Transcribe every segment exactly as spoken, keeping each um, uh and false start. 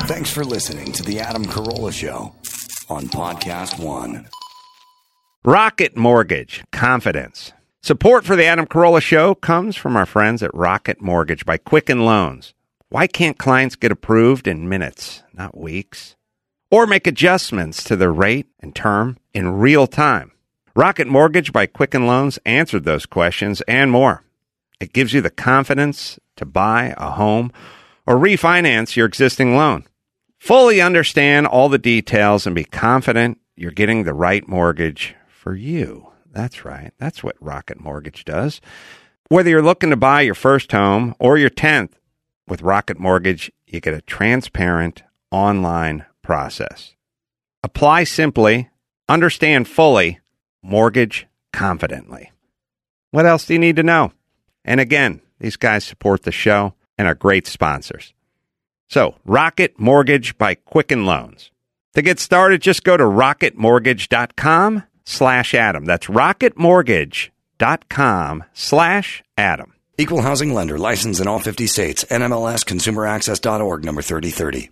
Thanks for listening to The Adam Carolla Show on Podcast One. Rocket Mortgage, confidence. Support for The Adam Carolla Show comes from our friends at Rocket Mortgage by Quicken Loans. Why can't clients get approved in minutes, not weeks? Or make adjustments to their rate and term in real time? Rocket Mortgage by Quicken Loans answered those questions and more. It gives you the confidence to buy a home or refinance your existing loan. Fully understand all the details and be confident you're getting the right mortgage for you. That's right. That's what Rocket Mortgage does. Whether you're looking to buy your first home or your tenth, with Rocket Mortgage, you get a transparent online process. Apply simply, understand fully, mortgage confidently. What else do you need to know? And again, these guys support the show and are great sponsors. So, Rocket Mortgage by Quicken Loans. To get started, just go to rocketmortgage.com slash Adam. That's rocketmortgage.com slash Adam. Equal housing lender, licensed in all fifty states. N M L S consumer access dot org, number thirty thirty.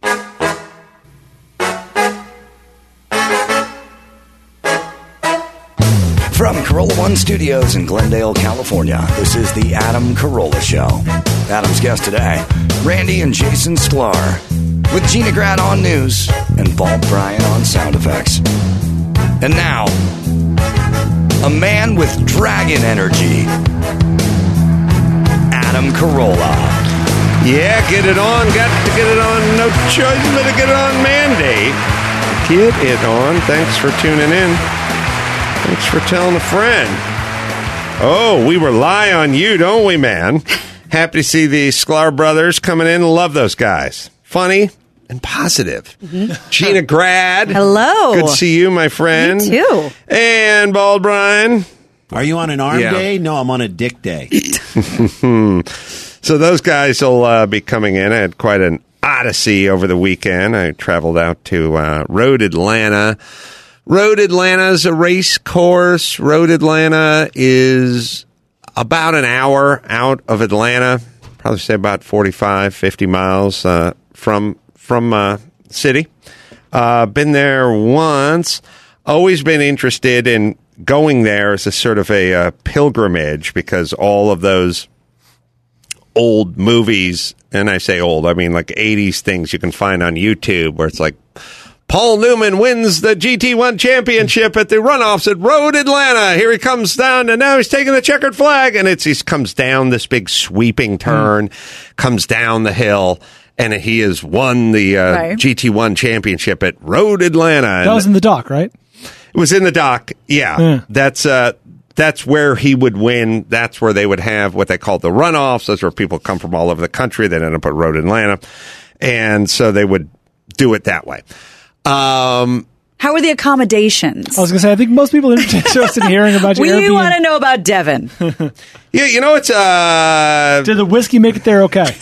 From Carolla One Studios in Glendale, California, this is the Adam Carolla Show. Adam's guest today, Randy and Jason Sklar, with Gina Grad on news and Bob Bryan on sound effects. And now, a man with dragon energy, Adam Carolla. Yeah, get it on. Got to get it on. No choice but to get it on mandate. Get it on. Thanks for tuning in. Thanks for telling a friend. Oh, we rely on you, don't we, man? Happy to see the Sklar brothers coming in. Love those guys. Funny and positive. Mm-hmm. Gina Grad. Hello. Good to see you, my friend. You too. And Bald Bryan. Are you on an arm yeah. day? No, I'm on a dick day. So those guys will uh, be coming in. I had quite an odyssey over the weekend. I traveled out to uh, Road Atlanta. Road Atlanta is a race course. Road Atlanta is about an hour out of Atlanta. Probably say about forty-five, fifty miles uh, from from uh, the city. Uh, been there once. Always been interested in going there as a sort of a uh, pilgrimage because all of those old movies, and I say old, I mean like eighties things you can find on YouTube where it's like, Paul Newman wins the G T one championship at the runoffs at Road Atlanta. Here he comes down, and now he's taking the checkered flag. And it's he comes down this big sweeping turn, mm. comes down the hill, and he has won the uh, right. G T one championship at Road Atlanta. That was in the dock, right? It was in the dock, yeah. yeah. That's uh, that's where he would win. That's where they would have what they call the runoffs. Those where people come from all over the country that end up at Road Atlanta. And so they would do it that way. Um, How are the accommodations? I was going to say, I think most people are interested in hearing about your We Airbnb. want to know about Devin. yeah, you know, it's... Uh, Did the whiskey make it there okay?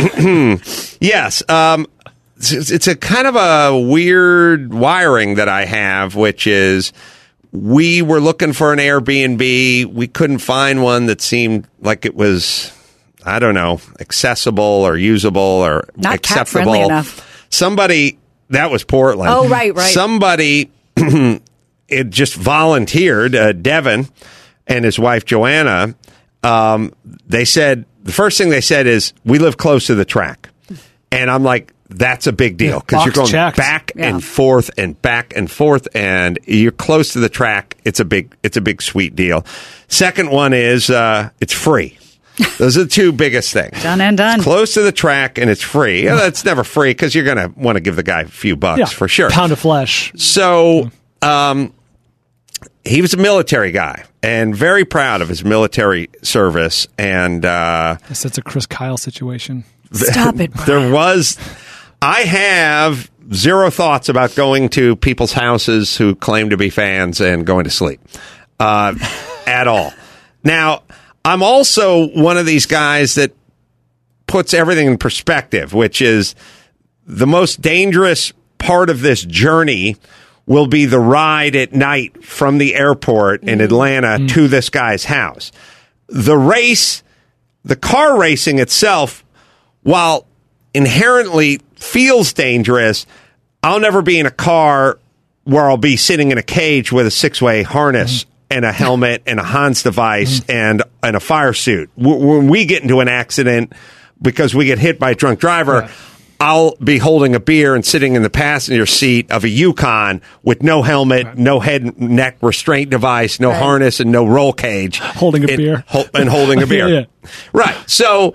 Yes. Um, it's, it's a kind of a weird wiring that I have, which is we were looking for an Airbnb. We couldn't find one that seemed like it was, I don't know, accessible or usable or Not acceptable. cat-friendly enough. Somebody... That was Portland. Oh, right, right. Somebody it just volunteered, uh, Devin and his wife, Joanna. Um, they said, the first thing they said is, we live close to the track. And I'm like, that's a big deal because yeah, you're going checked. back yeah. and forth and back and forth, and you're close to the track. It's a big, it's a big, sweet deal. Second one is, uh, it's free. Those are the two biggest things. Done and done. It's close to the track, and it's free. Yeah, that's never free because you're going to want to give the guy a few bucks yeah, for sure. Pound of flesh. So um, he was a military guy and very proud of his military service. And uh, I guess that's a Chris Kyle situation. Stop it, Brian. There was... I have zero thoughts about going to people's houses who claim to be fans and going to sleep uh, at all. Now... I'm also one of these guys that puts everything in perspective, which is the most dangerous part of this journey will be the ride at night from the airport in Atlanta mm. to this guy's house. The race, the car racing itself, while inherently feels dangerous, I'll never be in a car where I'll be sitting in a cage with a six-way harness mm-hmm. and a helmet and a Hans device mm-hmm. and and a fire suit. W- when we get into an accident because we get hit by a drunk driver, yeah. I'll be holding a beer and sitting in the passenger seat of a Yukon with no helmet, right. no head and neck restraint device, no right. harness, and no roll cage. Holding a and, beer. Ho- and holding a beer. yeah. Right. So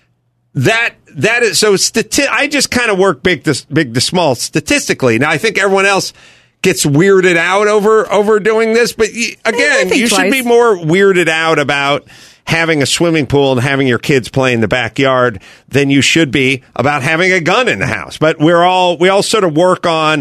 that that is so. Stati- I just kind of work big to big to small statistically. Now I think everyone else gets weirded out over over doing this, but y- again, you twice. should be more weirded out about having a swimming pool and having your kids play in the backyard than you should be about having a gun in the house. But we're all we all sort of work on.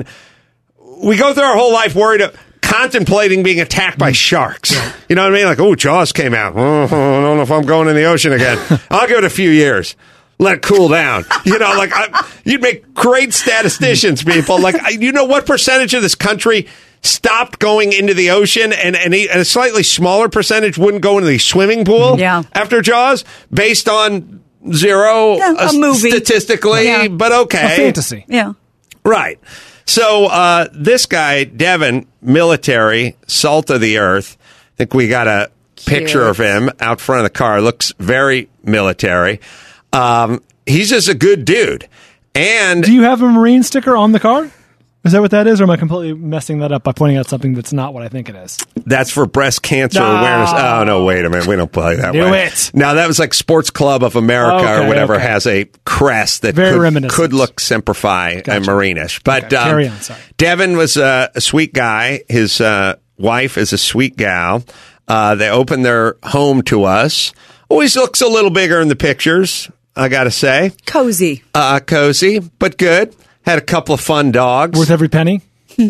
We go through our whole life worried. Of, contemplating being attacked by sharks. You know what I mean? Like, oh, Jaws came out. Oh, I don't know if I'm going in the ocean again. I'll give it a few years. Let it cool down. You know, like, I, you'd make great statisticians, people. Like, I, you know what percentage of this country stopped going into the ocean, and, and a slightly smaller percentage wouldn't go into the swimming pool yeah. after Jaws, based on zero yeah, a uh, movie. statistically, yeah. but okay. A fantasy. Yeah. Right. So uh, this guy, Devin, military, salt of the earth. I think we got a picture Cute. of him out front of the car. Looks very military. Um, he's just a good dude. And do you have a Marine sticker on the car? Is that what that is, or am I completely messing that up by pointing out something that's not what I think it is? That's for breast cancer no. awareness. Oh, no, wait a minute. We don't play that Do way. it. Now, that was like Sports Club of America okay, or whatever okay. has a crest that Very could, reminiscent. could look Semper Fi Gotcha. and Marinish. But Okay, um, carry on, sorry. Devin was uh, a sweet guy. His uh, wife is a sweet gal. Uh, they opened their home to us. Always looks a little bigger in the pictures, I got to say. Cozy. Uh, cozy, but good. Had a couple of fun dogs. Worth every penny? Got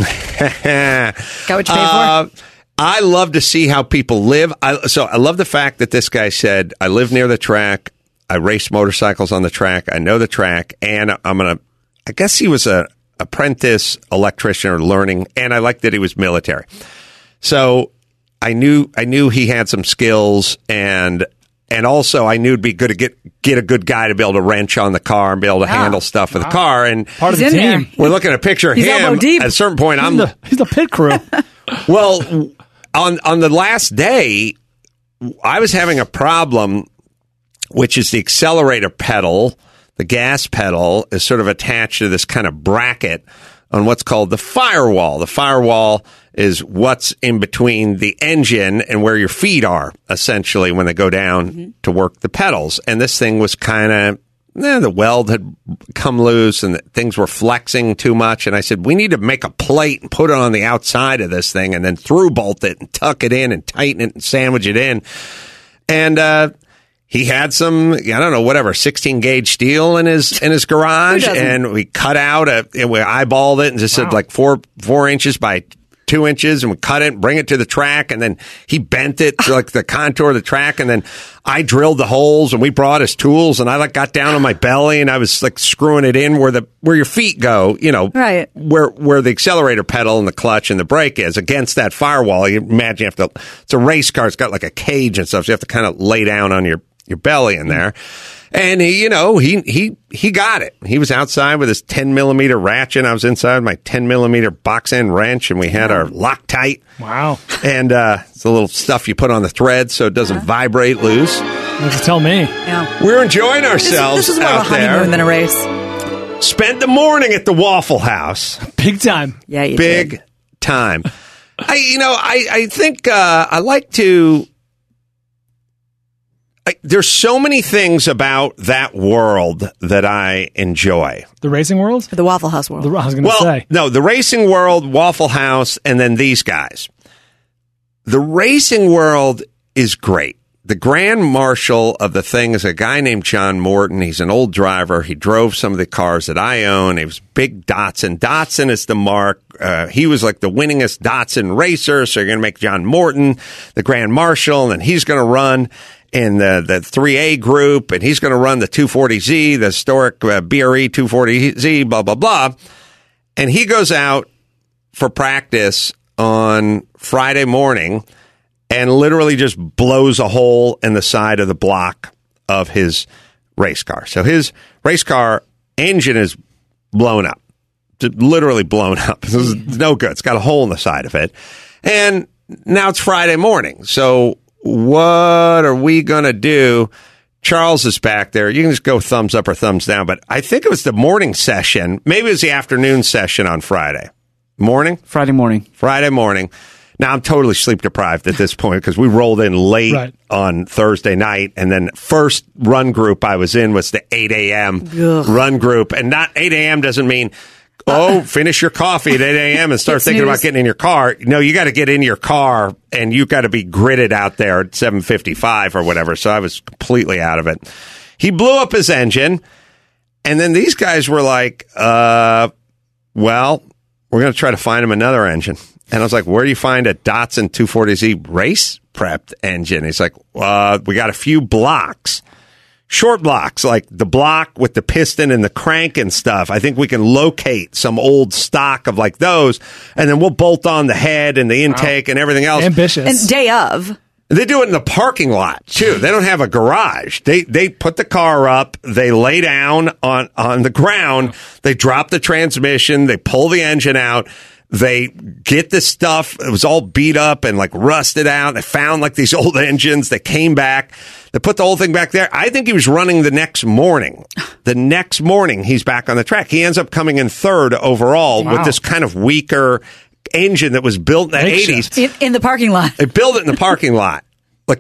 what you paid Uh, for? I love to see how people live. I, so I love the fact that this guy said, I live near the track. I race motorcycles on the track. I know the track. And I'm going to, I guess he was a apprentice electrician or learning. And I liked that he was military. So I knew, I knew he had some skills, and, and also I knew it'd be good to get, get a good guy to be able to wrench on the car and be able to Wow. handle stuff with the car. And Part of He's the in team. there. we're looking at a picture of He's him. elbow deep. At a certain point, I'm He's the, he's the pit crew. well, on on the last day, I was having a problem, which is the accelerator pedal, the gas pedal, is sort of attached to this kind of bracket on what's called the firewall. The firewall is what's in between the engine and where your feet are, essentially, when they go down mm-hmm. to work the pedals. And this thing was kind of, eh, the weld had come loose and the, things were flexing too much. And I said, we need to make a plate and put it on the outside of this thing and then through bolt it and tuck it in and tighten it and sandwich it in. And, uh, he had some, I don't know, whatever, sixteen gauge steel in his in his garage, and we cut out a, and we eyeballed it and just wow. said like four four inches by two inches, and we cut it and bring it to the track, and then he bent it to like the contour of the track, and then I drilled the holes, and we brought his tools, and I like got down on my belly, and I was like screwing it in where the where your feet go, you know, right, where where the accelerator pedal and the clutch and the brake is against that firewall. You imagine you have to, it's a race car, it's got like a cage and stuff, so you have to kind of lay down on your your belly in there. And he, you know, he, he, he got it. He was outside with his ten millimeter ratchet. I was inside with my ten millimeter box end wrench, and we had our Loctite. Wow. And, uh, it's a little stuff you put on the thread so it doesn't uh-huh. vibrate loose. You just tell me. Yeah. We're enjoying ourselves this, this is more out of a honeymoon there. than a race. Spent the morning at the Waffle House. Big time. Yeah, you Big did. time. I, you know, I, I think, uh, I like to, I, there's so many things about that world that I enjoy. The racing world? The Waffle House world. The, I was going to well, say. no, the racing world, Waffle House, and then these guys. The racing world is great. The grand marshal of the thing is a guy named John Morton. He's an old driver. He drove some of the cars that I own. He was big Datsun. Datsun is the mark. Uh, he was like the winningest Datsun racer. So you're going to make John Morton the grand marshal, and then he's going to run in the, the three A group, and he's going to run the two forty Z, the historic uh, B R E two forty Z, blah, blah, blah. And he goes out for practice on Friday morning and literally just blows a hole in the side of the block of his race car. So his race car engine is blown up, literally blown up. This is no good. It's got a hole in the side of it. And now it's Friday morning. So what are we going to do? Charles is back there. You can just go thumbs up or thumbs down, but I think it was the morning session. Maybe it was the afternoon session on Friday. Morning? Friday morning. Friday morning. Now, I'm totally sleep deprived at this point because we rolled in late right. on Thursday night. And then first run group I was in was the eight a.m. Ugh. run group. And not eight a.m. doesn't mean, oh, finish your coffee at eight a.m. and start thinking news. about getting in your car. No, you got to get in your car and you got to be gridded out there at seven fifty-five or whatever. So I was completely out of it. He blew up his engine. And then these guys were like, uh, well, we're going to try to find him another engine. And I was like, where do you find a Datsun two forty Z race prepped engine? He's like, uh, we got a few blocks. Short blocks, like the block with the piston and the crank and stuff. I think we can locate some old stock of like those, and then we'll bolt on the head and the intake wow. and everything else. Ambitious. And day of. They do it in the parking lot, too. They don't have a garage. They they put the car up, they lay down on, on the ground, they drop the transmission, they pull the engine out. They get the stuff. It was all beat up and like rusted out. They found like these old engines. They came back. They put the whole thing back there. I think he was running the next morning. The next morning, he's back on the track. He ends up coming in third overall wow. with this kind of weaker engine that was built in the eighties. In, in the parking lot. They built it in the parking lot. Like,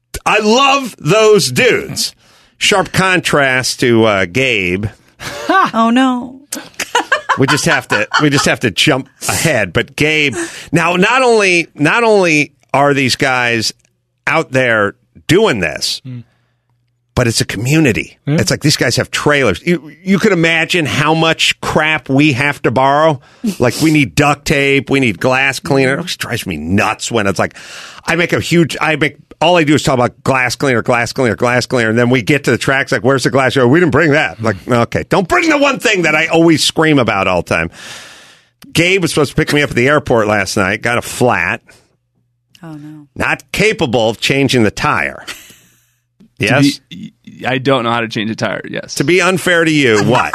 I love those dudes. Sharp contrast to uh, Gabe. Oh, no. We just have to we just have to jump ahead. But Gabe, now not only not only are these guys out there doing this, mm. but it's a community. Yeah. It's like these guys have trailers. You you could imagine how much crap we have to borrow. Like we need duct tape, we need glass cleaner. It always drives me nuts when it's like I make a huge I make all I do is talk about glass cleaner, glass cleaner, glass cleaner, and then we get to the tracks like, where's the glass? Oh, we didn't bring that. Like, okay, don't bring the one thing that I always scream about all the time. Gabe was supposed to pick me up at the airport last night, got a flat. Oh, no. Not capable of changing the tire. Yes? Be, I don't know how to change a tire, yes. To be unfair to you, what?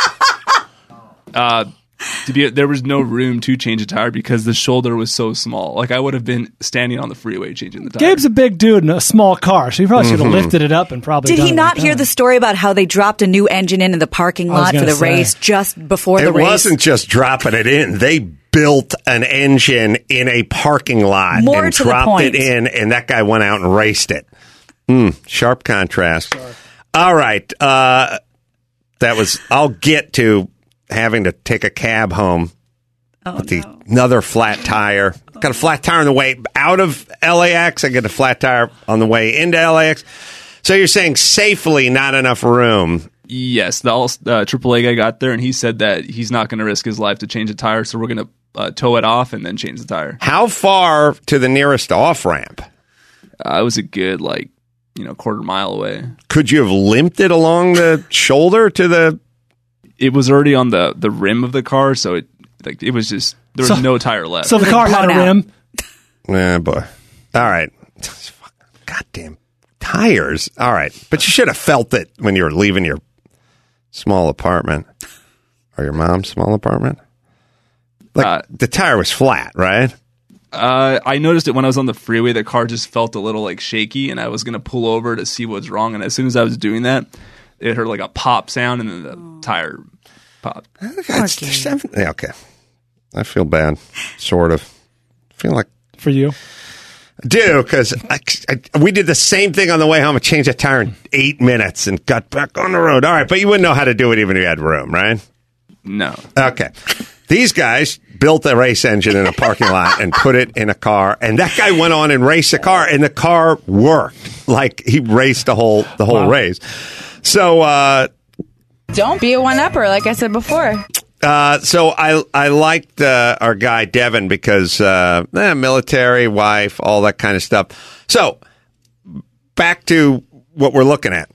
uh... To be, there was no room to change a tire because the shoulder was so small. Like I would have been standing on the freeway changing the tire. Gabe's a big dude in a small car, so he probably mm-hmm. should have lifted it up and probably. Did done he it not like hear the story about how they dropped a new engine in in the parking lot for the say. race just before it the race? It wasn't just dropping it in; they built an engine in a parking lot More and to dropped the point. it in, and that guy went out and raced it. Mm, sharp contrast. Sure. All right, uh, that was. I'll get to having to take a cab home. Oh, with the, no. Another flat tire. Got a flat tire on the way out of L A X. I get a flat tire on the way into L A X. So you're saying safely not enough room. Yes. The uh, triple A guy got there, and he said that he's not going to risk his life to change a tire, so we're going to uh, tow it off and then change the tire. How far to the nearest off-ramp? Uh, it was a good, like, you know, quarter mile away. Could you have limped it along the shoulder to the... It was already on the, the rim of the car, so it Like it was just there was so, no tire left. So the car had a rim. Yeah, boy. All right. Goddamn tires. All right, but you should have felt it when you were leaving your small apartment or your mom's small apartment. Like uh, the tire was flat, right? Uh, I noticed it when I was on the freeway. The car just felt a little like shaky, and I was gonna pull over to see what's wrong. And as soon as I was doing that, it heard like a pop sound, and then the oh. tire popped. Okay. okay. I feel bad, sort of. I feel like... For you? I do, because we did the same thing on the way home. I changed a tire in eight minutes and got back on the road. All right, but you wouldn't know how to do it even if you had room, right? No. Okay. These guys built a race engine in a parking lot and put it in a car, and that guy went on and raced the car, and the car worked. Like, he raced the whole, the whole wow. race. So, uh... Don't be a one-upper, like I said before. Uh, so I I liked uh, our guy Devin because uh, eh, military, wife, all that kind of stuff. So back to what we're looking at.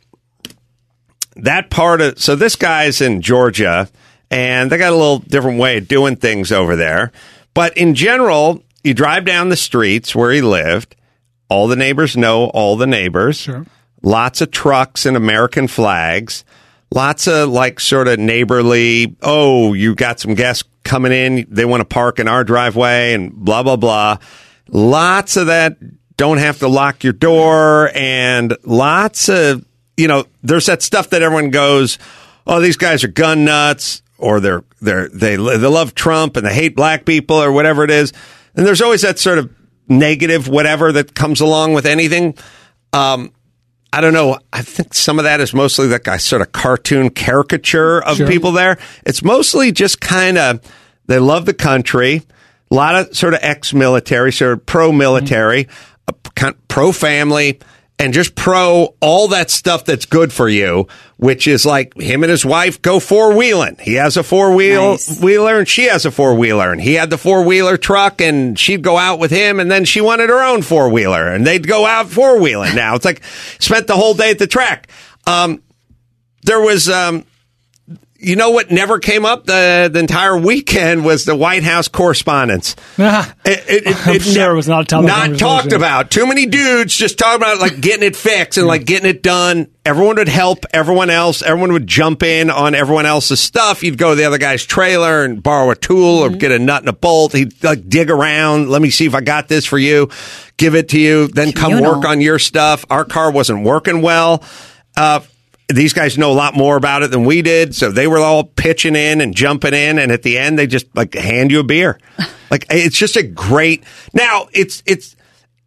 That part of so this guy's in Georgia, and they got a little different way of doing things over there. But in general, you drive down the streets where he lived. All the neighbors know all the neighbors. Sure. Lots of trucks and American flags. Lots of like sort of neighborly, oh, you got some guests coming in, they want to park in our driveway and blah, blah, blah. Lots of that, don't have to lock your door, and lots of, you know, there's that stuff that everyone goes, oh, these guys are gun nuts, or they're, they're, they, they love Trump and they hate black people or whatever it is. And there's always that sort of negative whatever that comes along with anything. Um, I don't know. I think some of that is mostly like a sort of cartoon caricature of Sure. people there. It's mostly just kind of, they love the country, a lot of sort of ex-military, sort of pro-military, mm-hmm. pro-family, and just pro all that stuff that's good for you, which is like him and his wife go four-wheeling. He has a four-wheel Nice. wheeler and she has a four-wheeler, and he had the four-wheeler truck and she'd go out with him, and then she wanted her own four-wheeler and they'd go out four-wheeling. Now it's like spent the whole day at the track. Um, there was, um, you know what never came up the, the entire weekend was the White House correspondence. Ah, It, it, it, I'm it sure it was not a topic of Not conversation. talked about. Too many dudes just talking about like getting it fixed and like getting it done. Everyone would help everyone else. Everyone would jump in on everyone else's stuff. You'd go to the other guy's trailer and borrow a tool or get a nut and a bolt. He'd like dig around. Let me see if I got this for you. Give it to you. Then come Communal. work on your stuff. Our car wasn't working well. Uh, These guys know a lot more about it than we did, so they were all pitching in and jumping in, and at the end, they just like hand you a beer. Like it's just a great. Now it's it's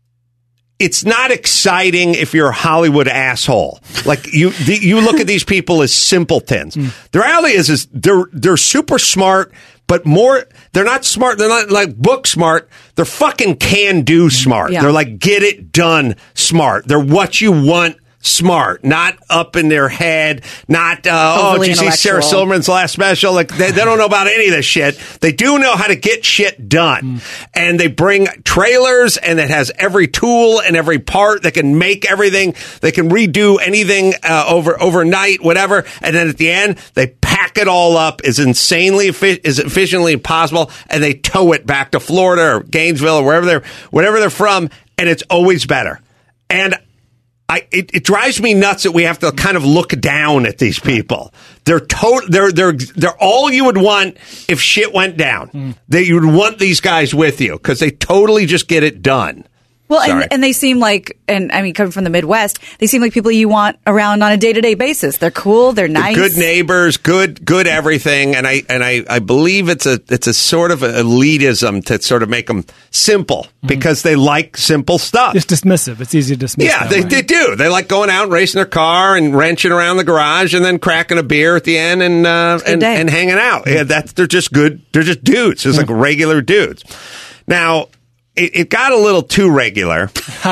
it's not exciting if you're a Hollywood asshole. Like you the, you look at these people as simpletons. The reality is is they're they're super smart, but more they're not smart. They're not like book smart. They're fucking can do smart. Yeah. They're like get it done smart. They're what you want. Smart, not up in their head, not, uh, oh, Overly did you see Sarah intellectual. Silverman's last special? Like, they, they don't know about any of this shit. They do know how to get shit done. Mm. And they bring trailers, and it has every tool and every part. They can make everything. They can redo anything uh, over overnight, whatever. And then at the end, they pack it all up as insanely, effi- as efficiently as possible, and they tow it back to Florida or Gainesville or wherever they're, wherever they're from, and it's always better. And I, it, it drives me nuts that we have to kind of look down at these people. They're to, they're they're they're all you would want if shit went down. Mm. That you would want these guys with you because they totally just get it done. Well, Sorry. and, and they seem like, and I mean, coming from the Midwest, they seem like people you want around on a day to day basis. They're cool. They're nice. Good neighbors, good, good everything, and I and I, I believe it's a it's a sort of elitism to sort of make them simple because they like simple stuff. It's dismissive. It's easy to dismiss. Yeah, that they, way. they do. They like going out and racing their car and wrenching around the garage and then cracking a beer at the end and uh, and, day. and hanging out. Yeah, that's they're just good. They're just dudes. It's like regular dudes. Now, it, it got a little too regular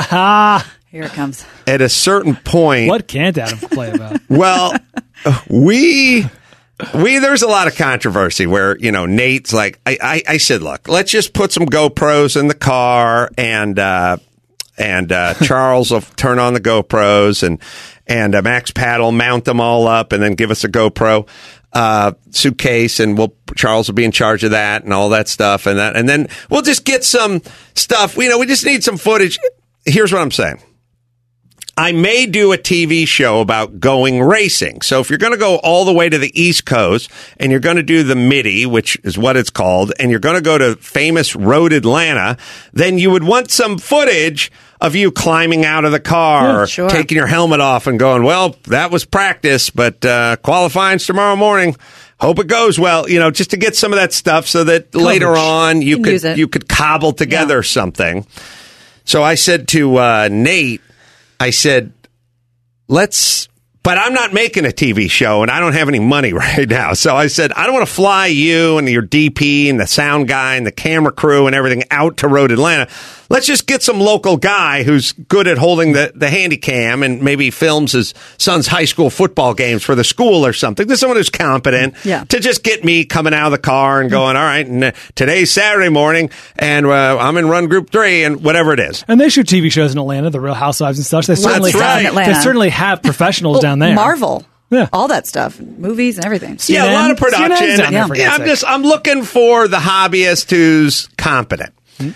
Here it comes. at a certain point. What can't Adam play about? Well, we. We there's a lot of controversy where, you know, Nate's like, I, I, I said, look, let's just put some GoPros in the car and uh, and uh, Charles will turn on the GoPros and and uh, Max Pat will mount them all up and then give us a GoPro uh, suitcase and we'll Charles will be in charge of that and all that stuff and that and then we'll just get some stuff. You know, we just need some footage. Here's what I'm saying. I may do a T V show about going racing. So if you're going to go all the way to the East Coast and you're going to do the Midi, which is what it's called, and you're going to go to famous Road Atlanta, then you would want some footage of you climbing out of the car or sure. taking your helmet off and going, well, that was practice, but uh, qualifying's tomorrow morning. Hope it goes well, you know, just to get some of that stuff so that later on you You can use could it. you could cobble together Yeah. something. So I said to uh, Nate, I said, let's, but I'm not making a T V show and I don't have any money right now. So I said, I don't want to fly you and your D P and the sound guy and the camera crew and everything out to Road Atlanta. Let's just get some local guy who's good at holding the, the handy cam and maybe films his son's high school football games for the school or something. There's someone who's competent Yeah. to just get me coming out of the car and going, all right, and uh, today's Saturday morning and uh, I'm in run group three and whatever it is. And they shoot T V shows in Atlanta, the Real Housewives and such. They certainly That's have, right. In Atlanta. They certainly have professionals Well, down there. Marvel. Yeah. All that stuff. Movies and everything. Yeah, a lot of C N N's production. down there, Yeah. for Yeah, God's I'm sake. just I'm looking for the hobbyist who's competent,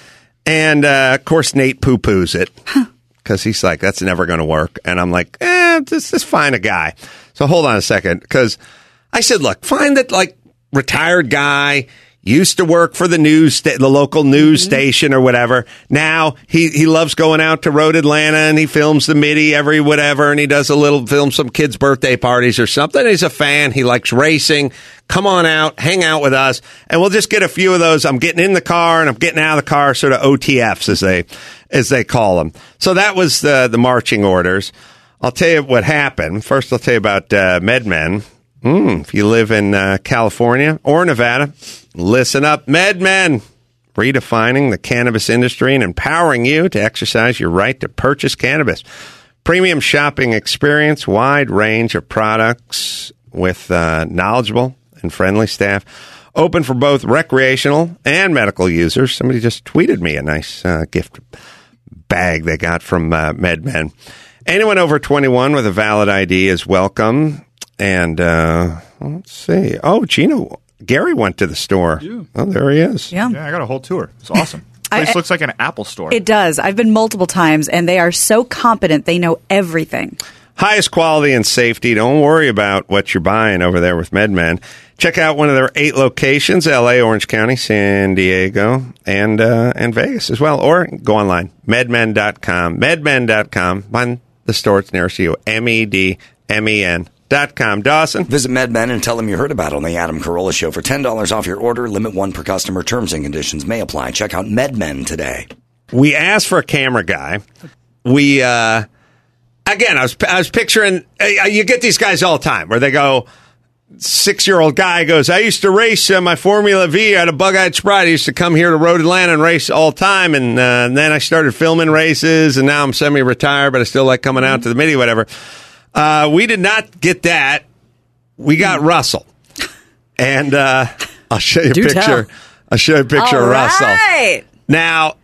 and uh, of course Nate poo poos it because he's like that's never going to work, and I'm like, eh, just just find a guy. So hold on a second, because I said, look, find that like retired guy, used to work for the news, sta- the local news mm-hmm. station or whatever. Now he, he loves going out to Road Atlanta and he films the Midi every whatever, and he does a little film some kids' birthday parties or something. He's a fan. He likes racing. Come on out, hang out with us, and we'll just get a few of those. I'm getting in the car and I'm getting out of the car, sort of O T Fs as they as they call them. So that was the the marching orders. I'll tell you what happened. First, I'll tell you about uh, MedMen. Mm, if you live in uh, California or Nevada, listen up. MedMen, redefining the cannabis industry and empowering you to exercise your right to purchase cannabis. Premium shopping experience, wide range of products with uh, knowledgeable and friendly staff. Open for both recreational and medical users. Somebody just tweeted me a nice uh, gift bag they got from uh, MedMen. Anyone over twenty-one with a valid I D is welcome. And uh, let's see. Oh, Gino, Gary went to the store. Yeah. Oh, there he is. Yeah. Yeah, I got a whole tour. It's awesome. Place I, looks like an Apple store. It does. I've been multiple times, and they are so competent. They know everything. Highest quality and safety. Don't worry about what you're buying over there with MedMen. Check out one of their eight locations, L A, Orange County, San Diego, and uh, and Vegas as well. Or go online, medmen dot com. medmen dot com. Find the store it's nearest to you. M E D M E N dot com. Dawson? Visit MedMen and tell them you heard about it on the Adam Carolla Show for ten dollars off your order. Limit one per customer. Terms and conditions may apply. Check out MedMen today. We asked for a camera guy. We, uh, again, I was, I was picturing, uh, you get these guys all the time where they go, six-year-old guy goes, I used to race uh, my Formula V. I had a bug-eyed sprite. I used to come here to Road Atlanta and race all the time, and, uh, and then I started filming races, and now I'm semi-retired, but I still like coming out to the Midi, whatever. Uh, we did not get that. We got Russell. And uh, I'll show you a Do picture. tell. I'll show you a picture All of Russell. right. Now,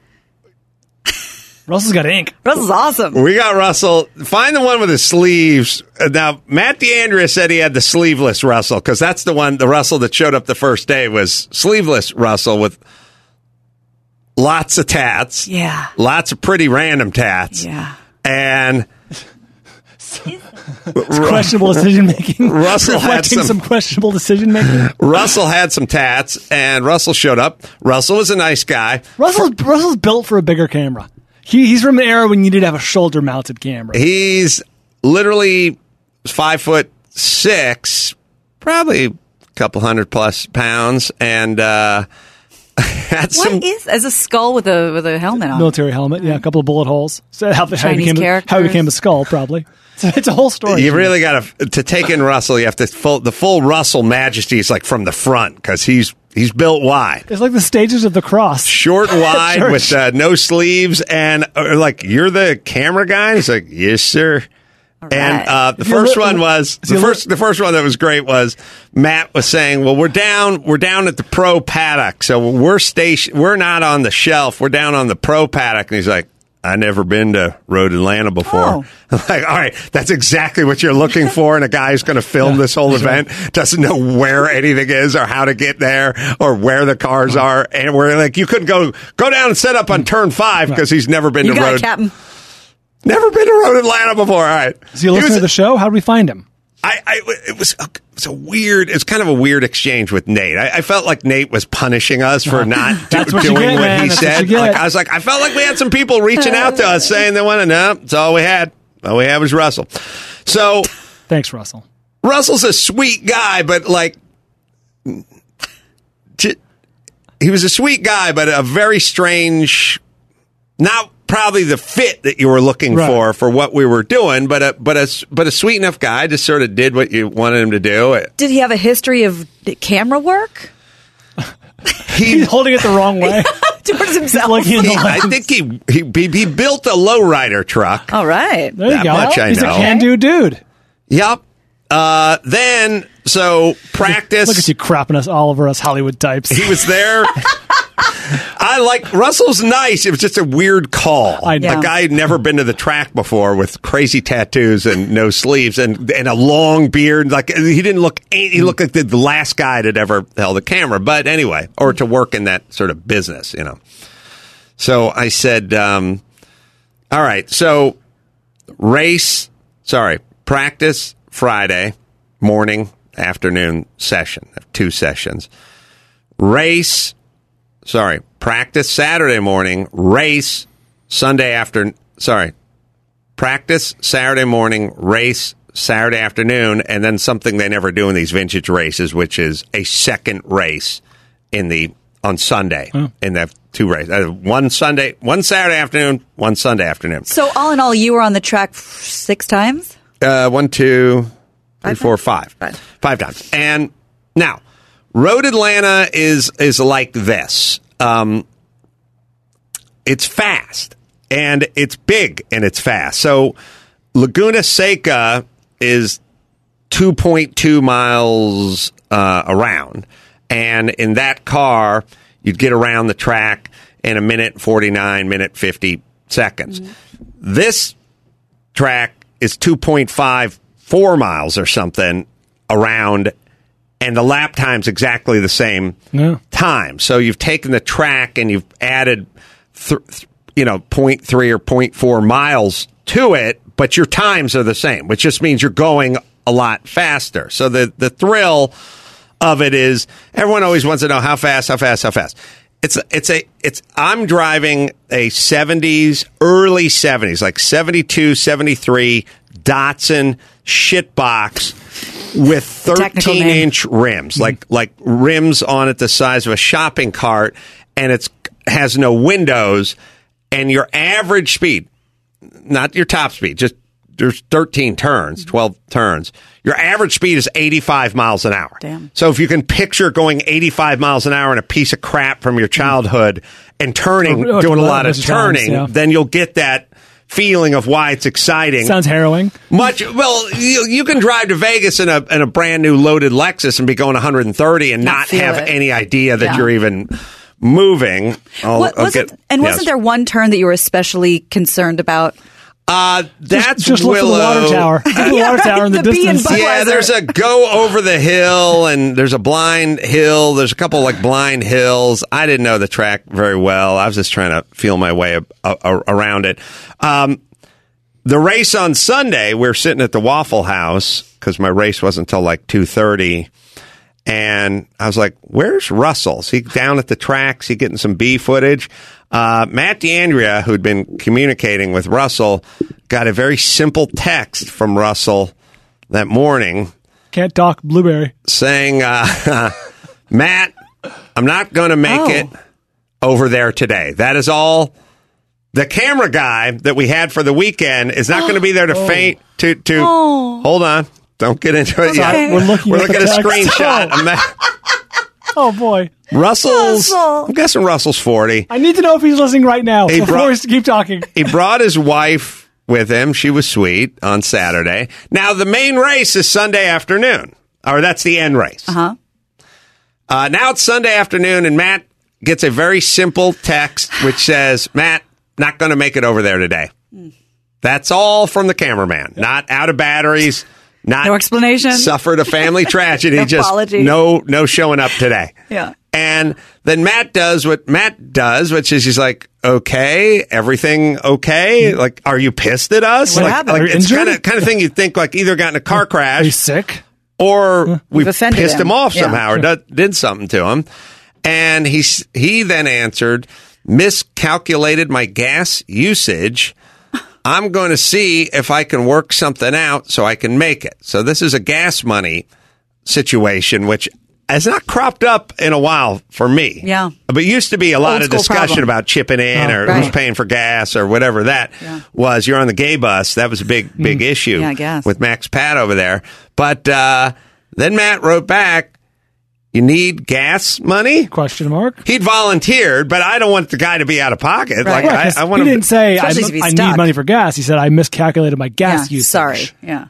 Russell's got ink. Russell's awesome. we got Russell. Find the one with the sleeves. Uh, Now, Matt DeAndrea said he had the sleeveless Russell, because that's the one, the Russell that showed up the first day was sleeveless Russell with lots of tats. Yeah. Lots of pretty random tats. Yeah. And Questionable decision making. Russell had reflecting some- some questionable decision making. Russell had some tats, and Russell showed up. Russell was a nice guy. Russell's Russell's built for a bigger camera. He, he's from the era when you did have a shoulder mounted camera. He's literally five foot six, probably a couple hundred plus pounds, and uh, had some. What is as a skull with a with a helmet on? Military helmet, yeah, a couple of bullet holes. So how, how, he Chinese became, characters. how he became a skull, probably. So it's a whole story. You really got to to take in Russell. You have to full the full Russell majesty is like from the front, because he's he's built wide. It's like the stages of the cross. Short, wide, Church. with uh, no sleeves, and uh, like, you're the camera guy. And he's like, yes, sir. All And right. uh, the Is he first a little- one was is he the a first. The first one that was great was Matt was saying, "Well, we're down. We're down at the pro paddock, so we're station. We're not on the shelf. We're down on the pro paddock." And he's like, "I never been to Road Atlanta before." Oh. I'm like, all right, that's exactly what you're looking for in a guy who's going to film this whole event, doesn't know where anything is or how to get there or where the cars are, and we're like, you couldn't go go down and set up on turn five because he's never been you to got Road. it, Captain. Never been to Road Atlanta before. All right. Is he a He listener was- to the show? How did we find him? I, I, it was, a, it was a weird, it's kind of a weird exchange with Nate. I, I felt like Nate was punishing us for not do, That's what you doing get, what man. he That's what said. you get. Like, I was like, I felt like we had some people reaching out to us saying they want to know. That's all we had. All we had was Russell. So Thanks, Russell. Russell's a sweet guy, but like, j- he was a sweet guy, but a very strange, not probably the fit that you were looking Right. for for what we were doing, but a but a but a sweet enough guy. Just sort of did what you wanted him to do. Did he have a history of camera work He, He's holding it the wrong way. towards himself? Like in the he- I think he, he he he built a lowrider truck. All right. There you That go. much I He's know. a can-do dude. Yep. Uh, then so practice. Look at you crapping us all over us Hollywood types. He was there. I like Russell's nice. It was just a weird call. I know. A guy who'd never been to the track before with crazy tattoos and no sleeves and and a long beard. Like he didn't look. He looked like the, the last guy that ever held a camera. But anyway, or to work in that sort of business, you know. So I said, um, "All right, so race. Sorry, practice Friday morning, afternoon session, two sessions. Race, sorry, practice Saturday morning, race Sunday after, sorry, practice Saturday morning, race Saturday afternoon, and then something they never do in these vintage races, which is a second race in the on Sunday Oh. in the two races. Uh, one Sunday, one Saturday afternoon, one Sunday afternoon. So all in all, you were on the track f- six times? Uh, one, two, three, Five four, times? five. Five. Five times. And now, Road Atlanta is is like this. Um, it's fast, and it's big, and it's fast. So Laguna Seca is two point two miles uh, around. And in that car, you'd get around the track in a minute forty-nine, minute fifty seconds. Mm-hmm. This track is two point five four miles or something around, and the lap time's exactly the same Yeah. time. So you've taken the track and you've added, th- th- you know, zero point three or zero point four miles to it, but your times are the same, which just means you're going a lot faster. So the, the thrill of it is everyone always wants to know how fast, how fast, how fast. It's it's a it's I'm driving a seventies, early seventies, like seventy-two, seventy-three Datsun shitbox with thirteen inch rims, like like rims on it the size of a shopping cart, and it's has no windows, and your average speed, not your top speed, just there's thirteen turns, twelve turns. Your average speed is eighty-five miles an hour. Damn. So if you can picture going eighty-five miles an hour in a piece of crap from your childhood and turning, Oh, doing a well, lot of bunch of times, turning, yeah. then you'll get that feeling of why it's exciting. Sounds harrowing. Much well, you, you can drive to Vegas in a in a brand new loaded Lexus and be going one hundred thirty and Not not, feel have it. any idea that Yeah. you're even moving. I'll- What, I'll wasn't, get- and yes. wasn't there one turn that you were especially concerned about? Uh, that's just look for the Willow. water tower. Look for the water tower in the, The bee and distance. Budweiser. Yeah, there's a go over the hill, and there's a blind hill. There's a couple like blind hills. I didn't know the track very well. I was just trying to feel my way a, a, a, around it. Um, the race on Sunday, we're sitting at the Waffle House because my race wasn't until like two thirty. And I was like, where's Russell? Is he down at the tracks? He getting some bee footage? Uh, Matt D'Andrea, who'd been communicating with Russell, got a very simple text from Russell that morning Can't talk blueberry. saying, uh, Matt, I'm not going to make Oh. it over there today. That is all. The camera guy that we had for the weekend is not going to be there to faint. To, to Oh. Hold on. Don't get into it yet. Okay. We're looking We're at looking the at a text. screenshot. Oh. of Matt- Oh, boy. Russell's, Russell. I'm guessing Russell's forty. I need to know if he's listening right now Hey, before bro- we keep talking. He brought his wife with him. She was sweet on Saturday. Now, the main race is Sunday afternoon, or that's the end race. Uh-huh. Uh, now it's Sunday afternoon, and Matt gets a very simple text which says, Matt, not going to make it over there today. That's all from the cameraman. Not out of batteries. Not No explanation. Suffered a family tragedy. No just apology. no, no showing up today. Yeah. And then Matt does what Matt does, which is he's like, okay, everything okay? Like, are you pissed at us? What like, happened? like Are you it's injured? kind of kind of thing you'd think like either got in a car Are you crash sick? or we offended pissed him, him. off Yeah. somehow or did, did something to him. And he he then answered, miscalculated my gas usage. I'm going to see if I can work something out so I can make it. So this is a gas money situation, which has not cropped up in a while for me. Yeah. But it used to be a lot Old of school discussion problem. about chipping in Oh, or right. who's paying for gas or whatever that Yeah. was. You're on the gay bus. That was a big, big issue Yeah, I guess. with Max Pat over there. But uh, then Matt wrote back, you need gas money? Question mark. He'd volunteered, but I don't want the guy to be out of pocket. Right. Like Yeah, 'cause I, I want he him didn't to, say I, Especially if he's I stuck. need money for gas. He said I miscalculated my gas Yeah, usage. sorry. Yeah.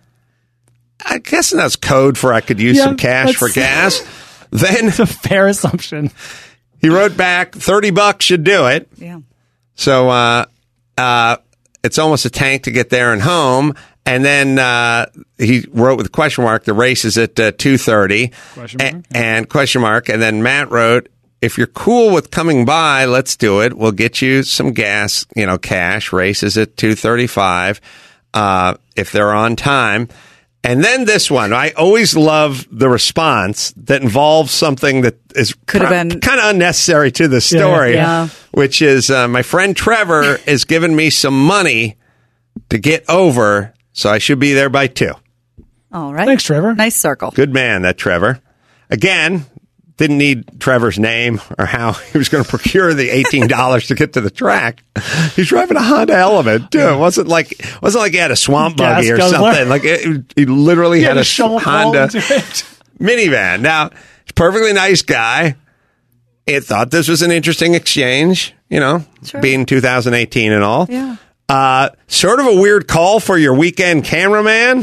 I guess that's code for I could use Yeah, some cash for that's- gas. Then It's a fair assumption. he wrote back, thirty bucks should do it. Yeah. So uh, uh, it's almost a tank to get there and home. And then uh, he wrote with a question mark, the race is at uh, two thirty. Question mark, A- and question mark. And then Matt wrote, if you're cool with coming by, let's do it. We'll get you some gas, you know, cash. Race is at two thirty-five uh, if they're on time. And then this one, I always love the response that involves something that is Could have been- kind of unnecessary to the story, Yeah. which is uh, my friend Trevor is giving me some money to get over, so I should be there by two. All right. Thanks, Trevor. Nice circle. Good man, that Trevor. Again, didn't need Trevor's name or how he was going to procure the eighteen dollars to get to the track. He's driving a Honda Element, too. It wasn't like it wasn't like he had a swamp Gas buggy or guzzler. something. Like it, he literally He had, had a a shovel Honda fall into it. minivan. Now, he's a perfectly nice guy. He thought this was an interesting exchange, you know, Sure. being two thousand eighteen and all. Yeah. Uh, sort of a weird call for your weekend cameraman,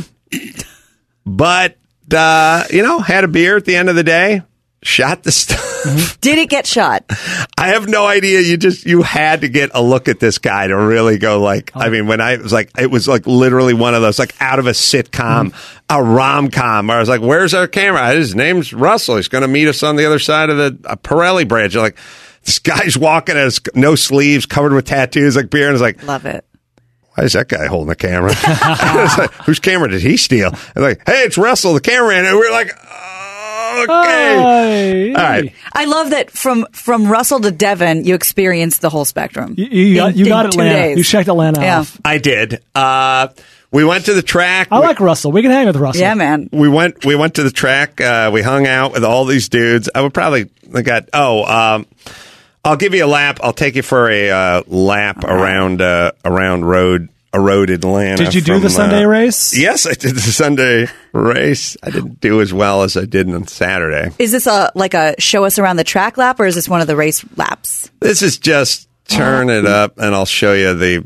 but, uh, you know, had a beer at the end of the day, shot the stuff. Did it get shot? I have no idea. You just, you had to get a look at this guy to really go like, I mean, when I was like, it was like literally one of those, like out of a sitcom, a rom-com, where I was like, where's our camera? His name's Russell. He's going to meet us on the other side of the uh, Pirelli Bridge. You're like, this guy's walking as no sleeves, covered with tattoos, like beer. And it's like, Love it. why is that guy holding the camera? It's like, whose camera did he steal? And like, hey, it's Russell, the cameraman. And we're like, oh, okay. Hi. All right. I love that from from Russell to Devon, you experienced the whole spectrum. You, you got, In- you in got two Atlanta. days. You checked Atlanta Yeah. off. I did. Uh, we went to the track. I We- like Russell. We can hang with Russell. Yeah, man. We went. We went to the track. Uh, we hung out with all these dudes. I would probably. I got. Oh, um, I'll give you a lap. I'll take you for a uh, lap around uh, around road a road Atlanta. Did you do from, the Sunday uh, race? Yes, I did the Sunday race. I didn't do as well as I did on Saturday. Is this a like a show us around the track lap, or is this one of the race laps? This is just turn it up, and I'll show you the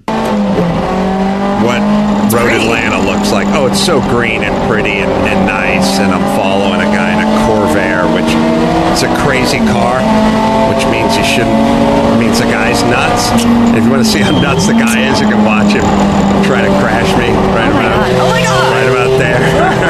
what road green. Atlanta looks like. Oh, it's so green and pretty and, and nice. And I'm following a guy in a Corvair, which is a crazy car, which means you shouldn't. Means the guy's nuts. If you want to see how nuts the guy is, you can watch him try to crash me right my about God. Oh my God. right about there.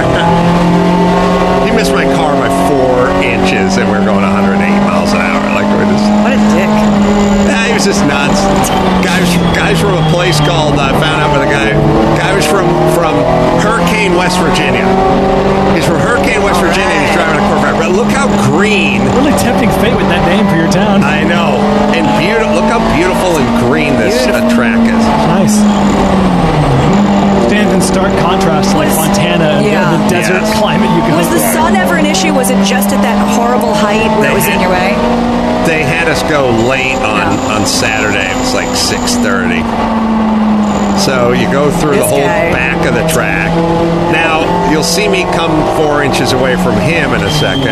He missed my car by four inches, and we we're going one hundred eight miles an hour. Like we're just. What a dick. Yeah, he was just nuts. Guys, guys from a place called, I uh, found out with a guy, guy was from, from Hurricane, West Virginia. He's from Hurricane, West Virginia, and he's driving a Corvette. But look how green. Really tempting fate with that name for your town. I know. And beautiful. Look how beautiful and green this uh, track is. Nice. Stands in stark contrast to like Was- Montana and yeah. the desert Yes. climate you go Was the for. sun ever an issue? Was it just at that horrible height where They it was in had- your way? They had us go late on, Yeah. on Saturday. It was like six thirty. So you go through the This whole guy. back of the track. Now, you'll see me come four inches away from him in a second.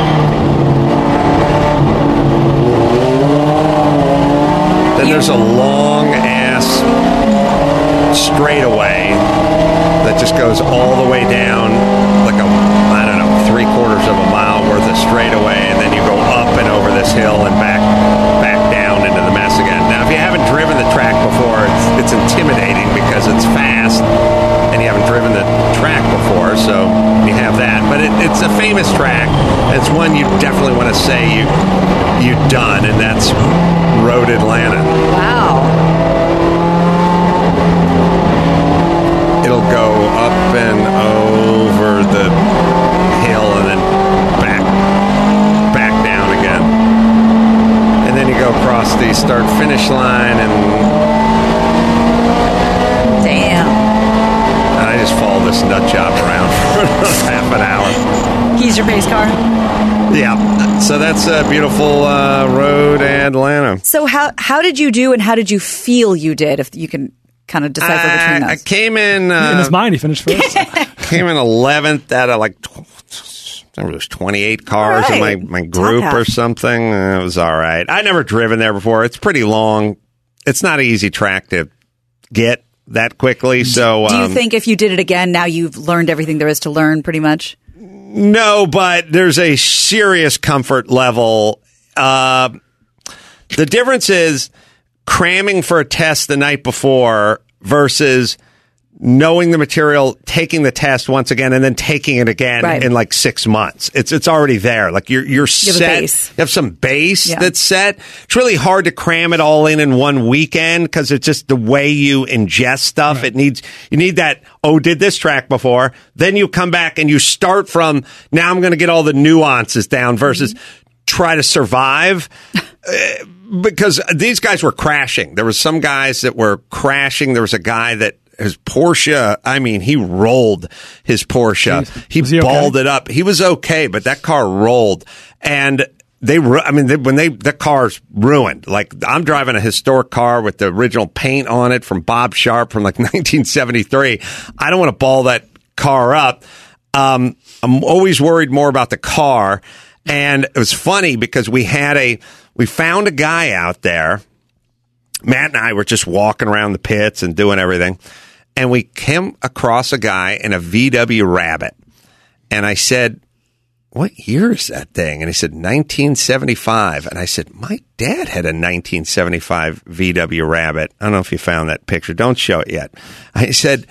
Then there's a long-ass straightaway that just goes all the way down, like a, I don't know, three quarters of a mile worth of straightaway, and then you go up and over this hill and back back down into the mess again. Now, if you haven't driven the track before, it's, it's intimidating because it's fast, and you haven't driven the track before, so you have that. But it, it's a famous track. It's one you definitely want to say you, you've done, and that's Road Atlanta. Wow. It'll go up and over the hill and then back back down again. And then you go across the start finish line, and Damn. I just follow this nut job around for half an hour. He's your pace car. Yeah. So that's a beautiful uh, road Atlanta. So how how did you do and how did you feel you did? If you can kind of decipher between I, I those. came in uh, In his mind, he finished first. came in eleventh out of like tw- there was twenty-eight cars All in my, right. my group Top or half. something. Uh, it was all right. I'd never driven there before. It's pretty long. It's not an easy track to get that quickly. So Do you um, think if you did it again, now you've learned everything there is to learn, pretty much? no, but there's a serious comfort level. Uh, the difference is cramming for a test the night before versus knowing the material, taking the test once again, and then taking it again Right. in like six months. It's it's already there. Like you're you're You have a set. base. You have some base Yeah. that's set. It's really hard to cram it all in in one weekend because it's just the way you ingest stuff. It needs you need that. Oh, did this track before? Then you come back and you start from now. I'm going to get all the nuances down versus try to survive. Uh, because these guys were crashing. There was some guys that were crashing. There was a guy that his Porsche, I mean, he rolled his Porsche. Jeez. He, Was he okay? balled it up. He was okay, but that car rolled. And they, ru- I mean, they, when they, the car's ruined. Like, I'm driving a historic car with the original paint on it from Bob Sharp from like nineteen seventy-three. I don't want to ball that car up. Um, I'm always worried more about the car. And it was funny because we had a, we found a guy out there. Matt and I were just walking around the pits and doing everything. And we came across a guy in a V W Rabbit. And I said, what year is that thing? And he said, nineteen seventy-five. And I said, my dad had a nineteen seventy-five V W Rabbit. I don't know if you found that picture. Don't show it yet. I said,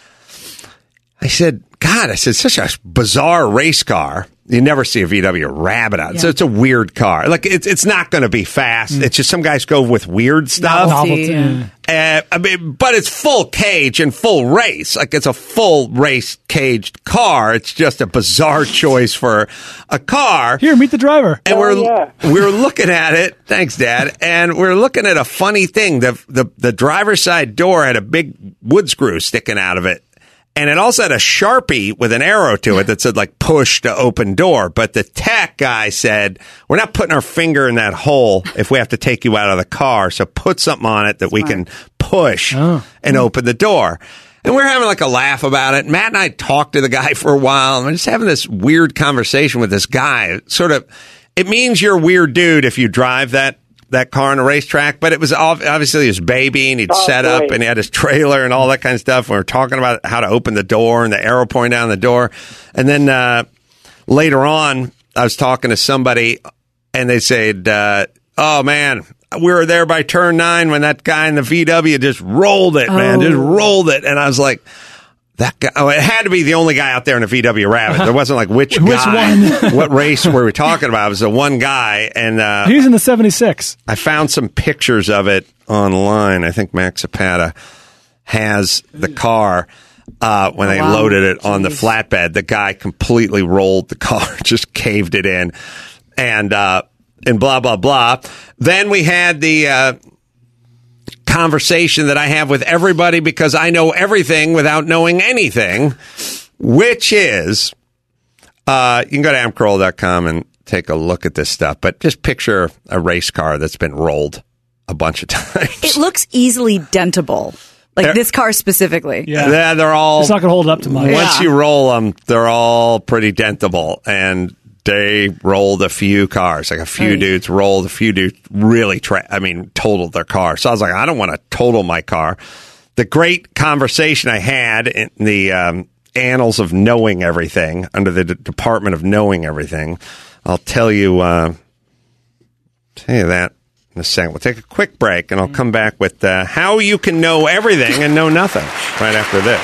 I said, God, I said, such a bizarre race car. You never see a V W Rabbit out. Yeah. So it's a weird car. Like, it's it's not going to be fast. Mm. It's just some guys go with weird stuff. Novelty, Novelty, yeah. Uh, I mean, but it's full cage and full race. Like, it's a full race caged car. It's just a bizarre choice for a car. Here, meet the driver. And we're yeah. we were looking at it. Thanks, Dad. And we're looking at a funny thing. The the the driver's side door had a big wood screw sticking out of it. And it also had a Sharpie with an arrow to it that said, like, push to open door. But the tech guy said, we're not putting our finger in that hole if we have to take you out of the car. So put something on it that we can push Oh. and open the door. And we're having like a laugh about it. Matt and I talked to the guy for a while. And we're just having this weird conversation with this guy. Sort of, it means you're a weird dude if you drive that that car on a racetrack, but it was ob- obviously his baby, and he'd Oh, set up, great. and he had his trailer and all that kind of stuff. We were talking about how to open the door and the arrow pointing down the door. And then uh, later on, I was talking to somebody, and they said, uh, oh, man, we were there by turn nine when that guy in the V W just rolled it, man, just rolled it. And I was like, that guy, oh, it had to be the only guy out there in a V W Rabbit. There wasn't like which, Which guy, one? what race were we talking about? It was the one guy, and uh, He's in the seventy-six. I found some pictures of it online. I think Max Zapata has the car uh, when they wow. loaded it on the Jeez. flatbed. The guy completely rolled the car, just caved it in, and uh, and blah blah blah. Then we had the uh, conversation that I have with everybody because I know everything without knowing anything, which is uh, you can go to adam carolla dot com and take a look at this stuff, but just picture a race car that's been rolled a bunch of times. It looks easily dentable. Like They're- this car specifically. Yeah. Yeah, they're all. It's not going to hold up to mine. Once Yeah. you roll them, they're all pretty dentable, and they rolled a few cars. Like a few Right. dudes rolled, a few dudes really, tra- I mean, totaled their car. So I was like, I don't want to total my car. The great conversation I had in the um, annals of knowing everything under the D- Department of Knowing Everything. I'll tell you, uh, tell you that in a second. We'll take a quick break, and I'll come back with uh, how you can know everything and know nothing right after this.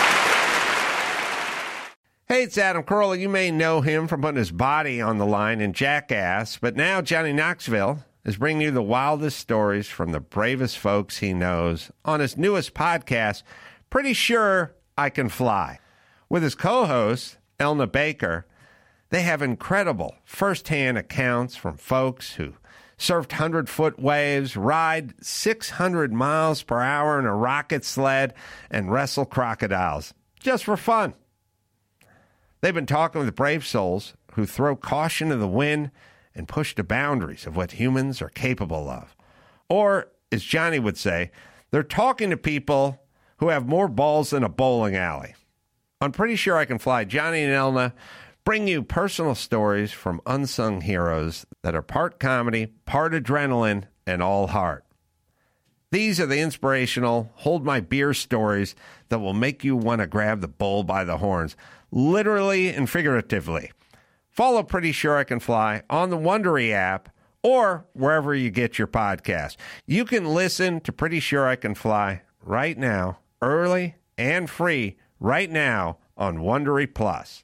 Hey, it's Adam Carolla. You may know him from putting his body on the line in Jackass, but now Johnny Knoxville is bringing you the wildest stories from the bravest folks he knows on his newest podcast, Pretty Sure I Can Fly. With his co-host, Elna Baker, they have incredible first-hand accounts from folks who surfed hundred-foot waves, ride six hundred miles per hour in a rocket sled, and wrestle crocodiles, just for fun. They've been talking with brave souls who throw caution to the wind and push the boundaries of what humans are capable of. Or, as Johnny would say, they're talking to people who have more balls than a bowling alley. I'm Pretty Sure I Can Fly. Johnny and Elna bring you personal stories from unsung heroes that are part comedy, part adrenaline, and all heart. These are the inspirational, hold my beer stories that will make you want to grab the bull by the horns, literally and figuratively. Follow Pretty Sure I Can Fly on the Wondery app or wherever you get your podcast. You can listen to Pretty Sure I Can Fly right now, early and free right now on Wondery Plus.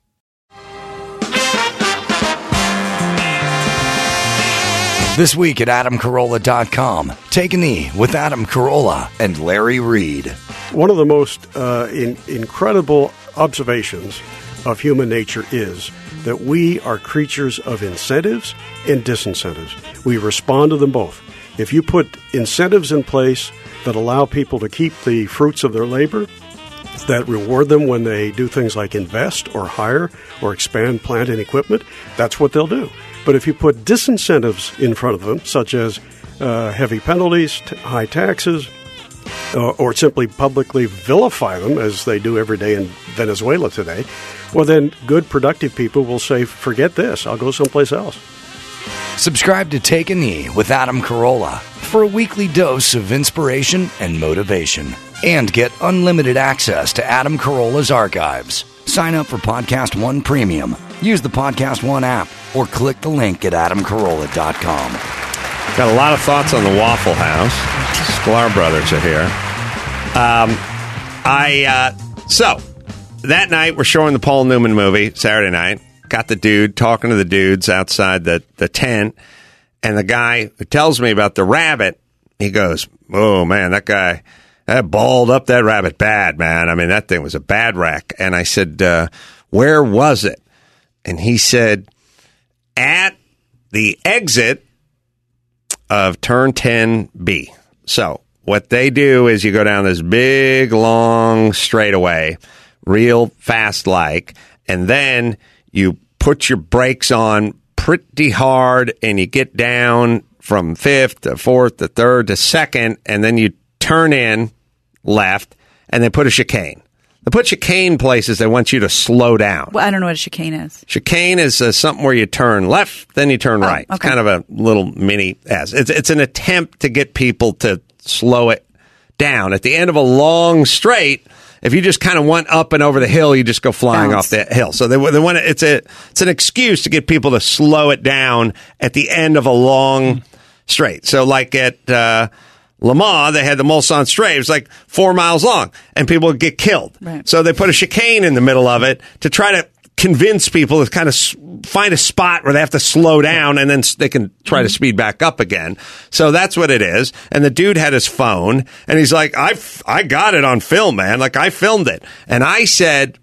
This week at Adam Carolla dot com, Take a Knee with Adam Carolla and Larry Reed. One of the most uh, in, incredible observations of human nature is that we are creatures of incentives and disincentives. We respond to them both. If you put incentives in place that allow people to keep the fruits of their labor, that reward them when they do things like invest or hire or expand plant and equipment, that's what they'll do. But if you put disincentives in front of them, such as uh, heavy penalties, t- high taxes, uh, or simply publicly vilify them, as they do every day in Venezuela today, well, then good, productive people will say, forget this, I'll go someplace else. Subscribe to Take a Knee with Adam Carolla for a weekly dose of inspiration and motivation. And get unlimited access to Adam Carolla's archives. Sign up for Podcast One Premium. Use the Podcast One app or click the link at Adam Carolla dot com. Got a lot of thoughts on the Waffle House. Sklar brothers are here. Um, I uh, so that night we're showing the Paul Newman movie Saturday night. Got the dude talking to the dudes outside the, the tent, and the guy who tells me about the rabbit, he goes, "Oh man, that guy that balled up that rabbit bad, man. I mean, that thing was a bad wreck." And I said, uh, "Where was it?" And he said, "At the exit of turn ten B." So what they do is you go down this big, long straightaway, real fast like, and then you put your brakes on pretty hard and you get down from fifth to fourth to third to second, and then you turn in left and they put a chicane. They put chicane places, they want you to slow down. Well, I don't know what a chicane is. Chicane is uh, something where you turn left, then you turn Oh, right. It's okay. kind of a little mini S. It's, it's an attempt to get people to slow it down. At the end of a long straight, if you just kind of went up and over the hill, you just go flying Bounce. off the hill. So they, they want to, it's a it's an excuse to get people to slow it down at the end of a long straight. So like at uh, Le Mans, they had the Mulsanne Straight. It was like four miles long, and people would get killed. Right. So they put a chicane in the middle of it to try to convince people to kind of s- find a spot where they have to slow down, and then s- they can try to speed back up again. So that's what it is. And the dude had his phone, and he's like, I f- I got it on film, man. Like, I filmed it. And I said,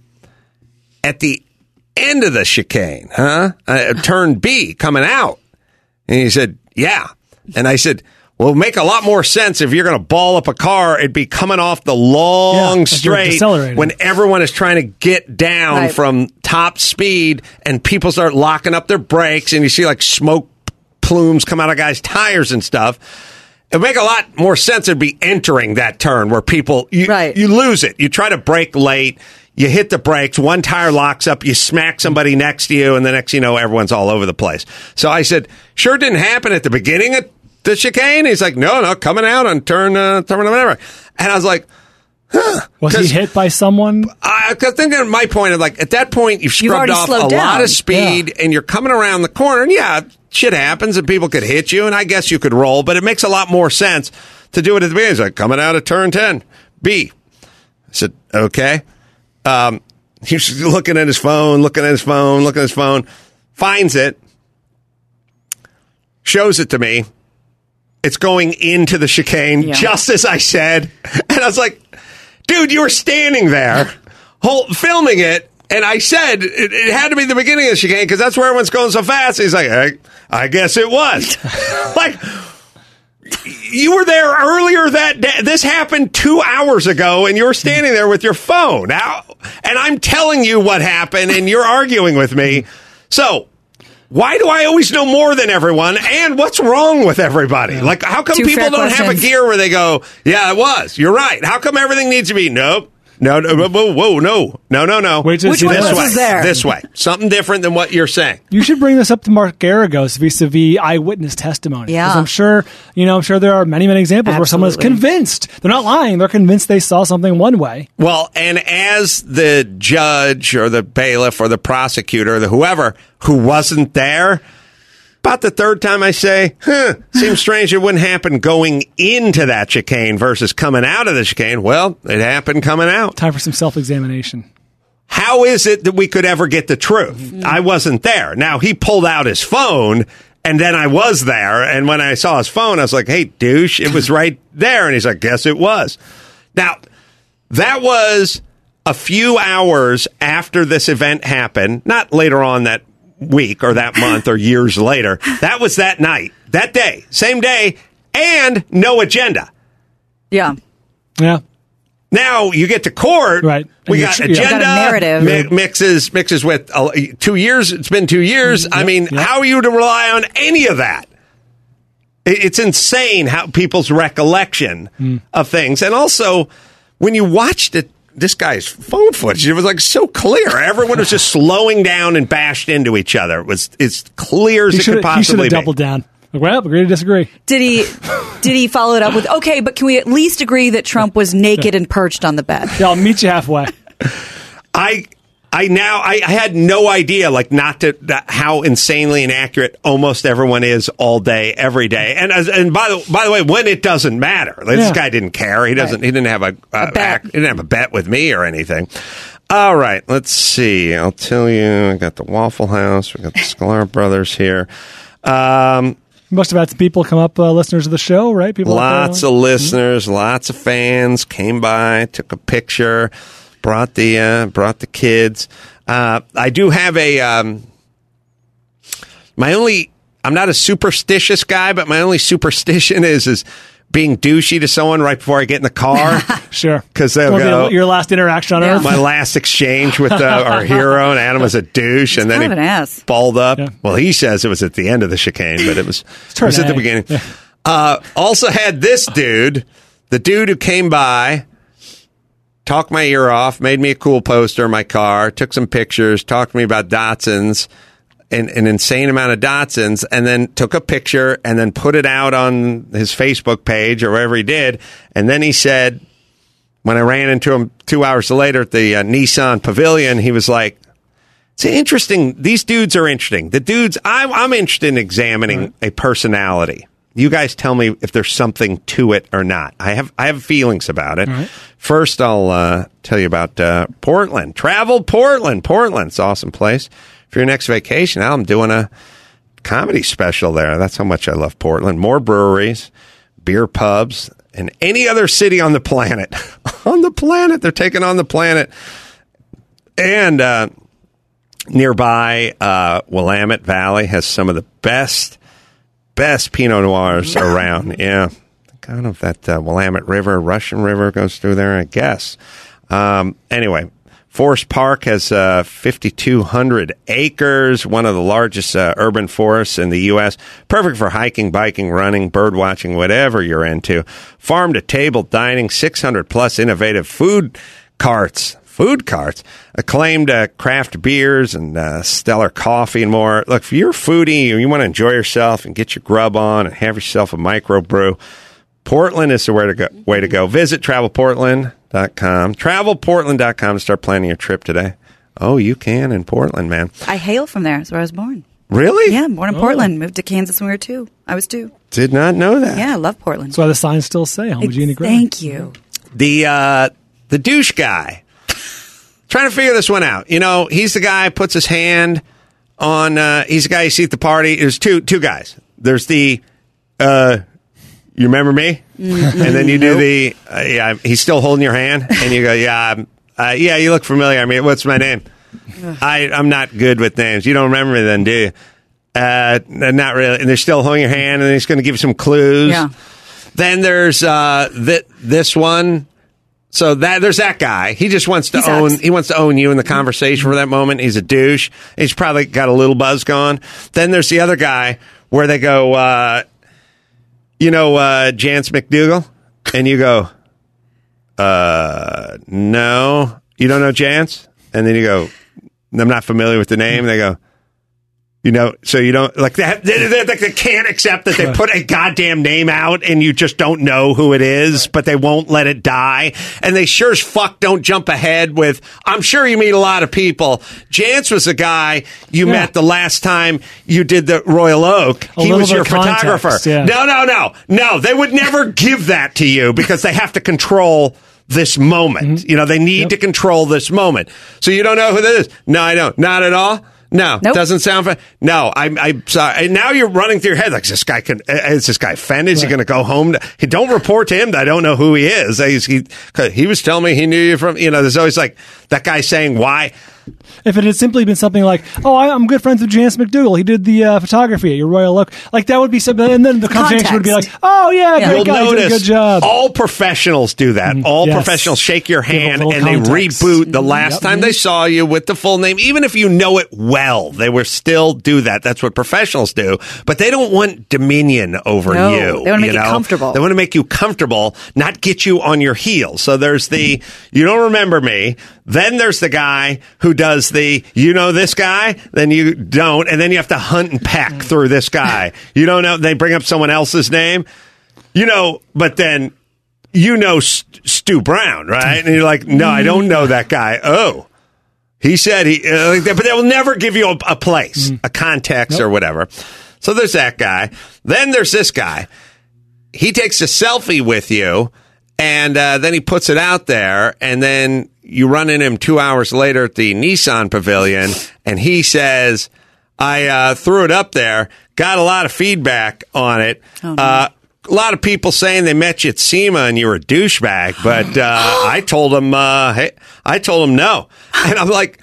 at the end of the chicane, huh? Uh, turn B coming out. And he said, yeah. And I said, well, it'd make a lot more sense if you're going to ball up a car. It'd be coming off the long Yeah, like you're straight decelerating. when everyone is trying to get down Right. from top speed, and people start locking up their brakes, and you see like smoke plumes come out of guys' tires and stuff. It'd make a lot more sense to be entering that turn where people, you, Right. you lose it. You try to brake late. You hit the brakes, one tire locks up, you smack somebody next to you, and the next you know, everyone's all over the place. So I said, sure didn't happen at the beginning of the chicane. He's like, no, no, coming out on turn, uh, turn whatever. And I was like, huh. Was he 'Cause hit by someone? I, I think at my point of like, at that point, you've You've scrubbed already off slowed a lot down. of speed, and you're coming around the corner, and yeah, shit happens, and people could hit you, and I guess you could roll, but it makes a lot more sense to do it at the beginning. He's like, coming out of turn ten, B. I said, okay. Um, he's looking at his phone, looking at his phone, looking at his phone, finds it, shows it to me. It's going into the chicane, Yeah. just as I said. And I was like, dude, you were standing there, whole, filming it, and I said it, it had to be the beginning of the chicane because that's where everyone's going so fast. He's like, I, I guess it was. Like, you were there earlier that day. This happened two hours ago, and you're standing there with your phone. Now, and I'm telling you what happened, and you're arguing with me. So, why do I always know more than everyone? And what's wrong with everybody? Like, how come Two people fair don't have a questions. gear where they go, yeah, it was. You're right. How come everything needs to be, nope. No, no, whoa, whoa, no. No, no, no. Wait till you Which see one this. this was way. there? This way. Something different than what you're saying. You should bring this up to Mark Garagos vis-a-vis eyewitness testimony. Yeah. 'Cause I'm sure, you know, I'm sure there are many, many examples where someone is Absolutely. convinced. They're not lying. They're convinced they saw something one way. Well, and as the judge or the bailiff or the prosecutor or the whoever who wasn't there, About the third time I say, huh, seems strange it wouldn't happen going into that chicane versus coming out of the chicane. Well, it happened coming out. Time for some self-examination. How is it that we could ever get the truth? Mm-hmm. I wasn't there. Now, he pulled out his phone, and then I was there. And when I saw his phone, I was like, hey, douche, it was right there. And he's like, guess it was. Now, that was a few hours after this event happened, not later on that week or that month or years later. That was that night, that day, same day, and no agenda. Yeah. Yeah. Now you get to court. Right. We And got you- agenda. Got a narrative. mi- mixes mixes with uh, two years. It's been two years. I Yep, mean, yep. how are you to rely on any of that? It- It's insane how people's recollection Mm. of things, and also when you watched it. This guy's phone footage, it was like so clear. Everyone was just slowing down and bashed into each other. It was as clear as He it should could have possibly be. doubled down. Like, well, agree to disagree. Did he? Did he follow it up with? Okay, but can we at least agree that Trump was naked and perched on the bed? Yeah, I'll meet you halfway. I I now I, I had no idea like not to that, how insanely inaccurate almost everyone is all day every day. And as, and by the by the way, when it doesn't matter, like, Yeah. this guy didn't care. He doesn't. Right. He didn't have a, a, A bet. act, he didn't have a bet with me or anything. All right, let's see. I'll tell you. I got the Waffle House. We got the Sklar brothers here. Um, Must have had some people come up, uh, listeners of the show, right? People out there Lots on- of listeners, lots of fans came by, took a picture, brought the uh, brought the kids. Uh, I do have a um, my only. I'm not a superstitious guy, but my only superstition is is being douchey to someone right before I get in the car. Sure. 'Cause they'll Won't be go- your last interaction on Yeah. Earth. My last exchange with uh, our hero, and Adam was a douche, and then kind he of an ass. balled up. Yeah. Well, he says it was at the end of the chicane, but it was, it turn was at the A. beginning. Yeah. Uh, also had this dude, the dude who came by, talked my ear off, made me a cool poster in my car, took some pictures, talked to me about Datsuns, an, an insane amount of Datsuns, and then took a picture and then put it out on his Facebook page or wherever he did. And then he said, when I ran into him two hours later at the uh, Nissan Pavilion, he was like, it's interesting. These dudes are interesting. The dudes, I'm, I'm interested in examining Right. a personality. You guys tell me if there's something to it or not. I have I have feelings about it. Right. First, I'll uh, tell you about uh, Portland. Travel Portland. Portland's an awesome place. For your next vacation, I'm doing a comedy special there. That's how much I love Portland. More breweries, beer pubs, and any other city on the planet. on the planet. They're taking on the planet. And uh, nearby, uh, Willamette Valley has some of the best, best Pinot Noirs around. Yeah. I don't know if that uh, Willamette River, Russian River goes through there, I guess. Um, anyway, Forest Park has uh, fifty-two hundred acres, one of the largest uh, urban forests in the U S Perfect for hiking, biking, running, bird watching, whatever you're into. Farm to table dining, six hundred plus innovative food carts. Food carts, acclaimed uh, craft beers and uh, stellar coffee and more. Look, if you're a foodie and you want to enjoy yourself and get your grub on and have yourself a microbrew, Portland is the way to go. Way to go. Visit travel portland dot com. travel portland dot com to start planning your trip today. Oh, you can in Portland, man. I hail from there. That's where I was born. Really? Yeah, born in Portland. Moved to Kansas when we were two. I was two. Did not know that. Yeah, I love Portland. That's why the signs still say Homogene Grant. Thank you. The uh, the douche guy. Trying to figure this one out. You know, he's the guy who puts his hand on. Uh, he's the guy you see at the party. There's two two guys. There's the. Uh, you remember me? Mm-hmm. And then you do the. Uh, yeah, he's still holding your hand, and you go, yeah, um, uh, yeah, you look familiar. I mean, what's my name? I I'm not good with names. You don't remember me then, do you? Uh, not really. And they're still holding your hand, and then he's going to give you some clues. Yeah. Then there's uh, th- this one. So that there's that guy. He just wants to He own. sucks. He wants to own you in the conversation for that moment. He's a douche. He's probably got a little buzz going. Then there's the other guy where they go, uh, you know, uh, Jance McDougal, and you go, uh, no, you don't know Jance, and then you go, I'm not familiar with the name. And they go, You know, so you don't like that. They, they, they can't accept that they put a goddamn name out and you just don't know who it is, but they won't let it die. And they sure as fuck don't jump ahead with, I'm sure you meet a lot of people. Jance was a guy you yeah. met the last time you did the Royal Oak. A he was your context, photographer. Yeah. No, no, no. No, they would never give that to you because they have to control this moment. Mm-hmm. You know, they need yep. to control this moment. So you don't know who that is? No, I don't. Not at all. No, nope. Doesn't sound fun. No, I'm, I'm sorry. And now you're running through your head like, is this guy, can, is this guy offended? Is right. he going to go home? To, he don't report to him that I don't know who he is. He's, he, he was telling me he knew you from, you know, there's always like that guy saying why. If it had simply been something like, oh, I'm good friends with Jance McDougal. He did the uh, photography at your Royal Oak. Like, that would be something. And then the conversation Context. would be like, oh, yeah, yeah. great You'll guy, notice did a good job. All professionals do that. Mm, all yes. professionals shake your hand and context. they reboot the last yep. time they saw you with the full name. Even if you know it well, they will still do that. That's what professionals do. But they don't want dominion over no, you. They want to make you you know? comfortable. They want to make you comfortable, not get you on your heels. So there's the, you don't remember me. Then there's the guy who does the, you know this guy, then you don't, and then you have to hunt and peck through this guy. You don't know, they bring up someone else's name, you know, but then you know St- Stu Brown, right? And you're like, no, I don't know that guy. Oh, he said he, uh, like that, but they will never give you a, a place, a context nope. or whatever. So there's that guy. Then there's this guy. He takes a selfie with you, and uh, then he puts it out there, and then you run into him two hours later at the Nissan Pavilion, and he says, I uh, threw it up there, got a lot of feedback on it. Oh, no. uh, a lot of people saying they met you at SEMA and you were a douchebag, but uh, I told them, uh, hey, I told them no. And I'm like,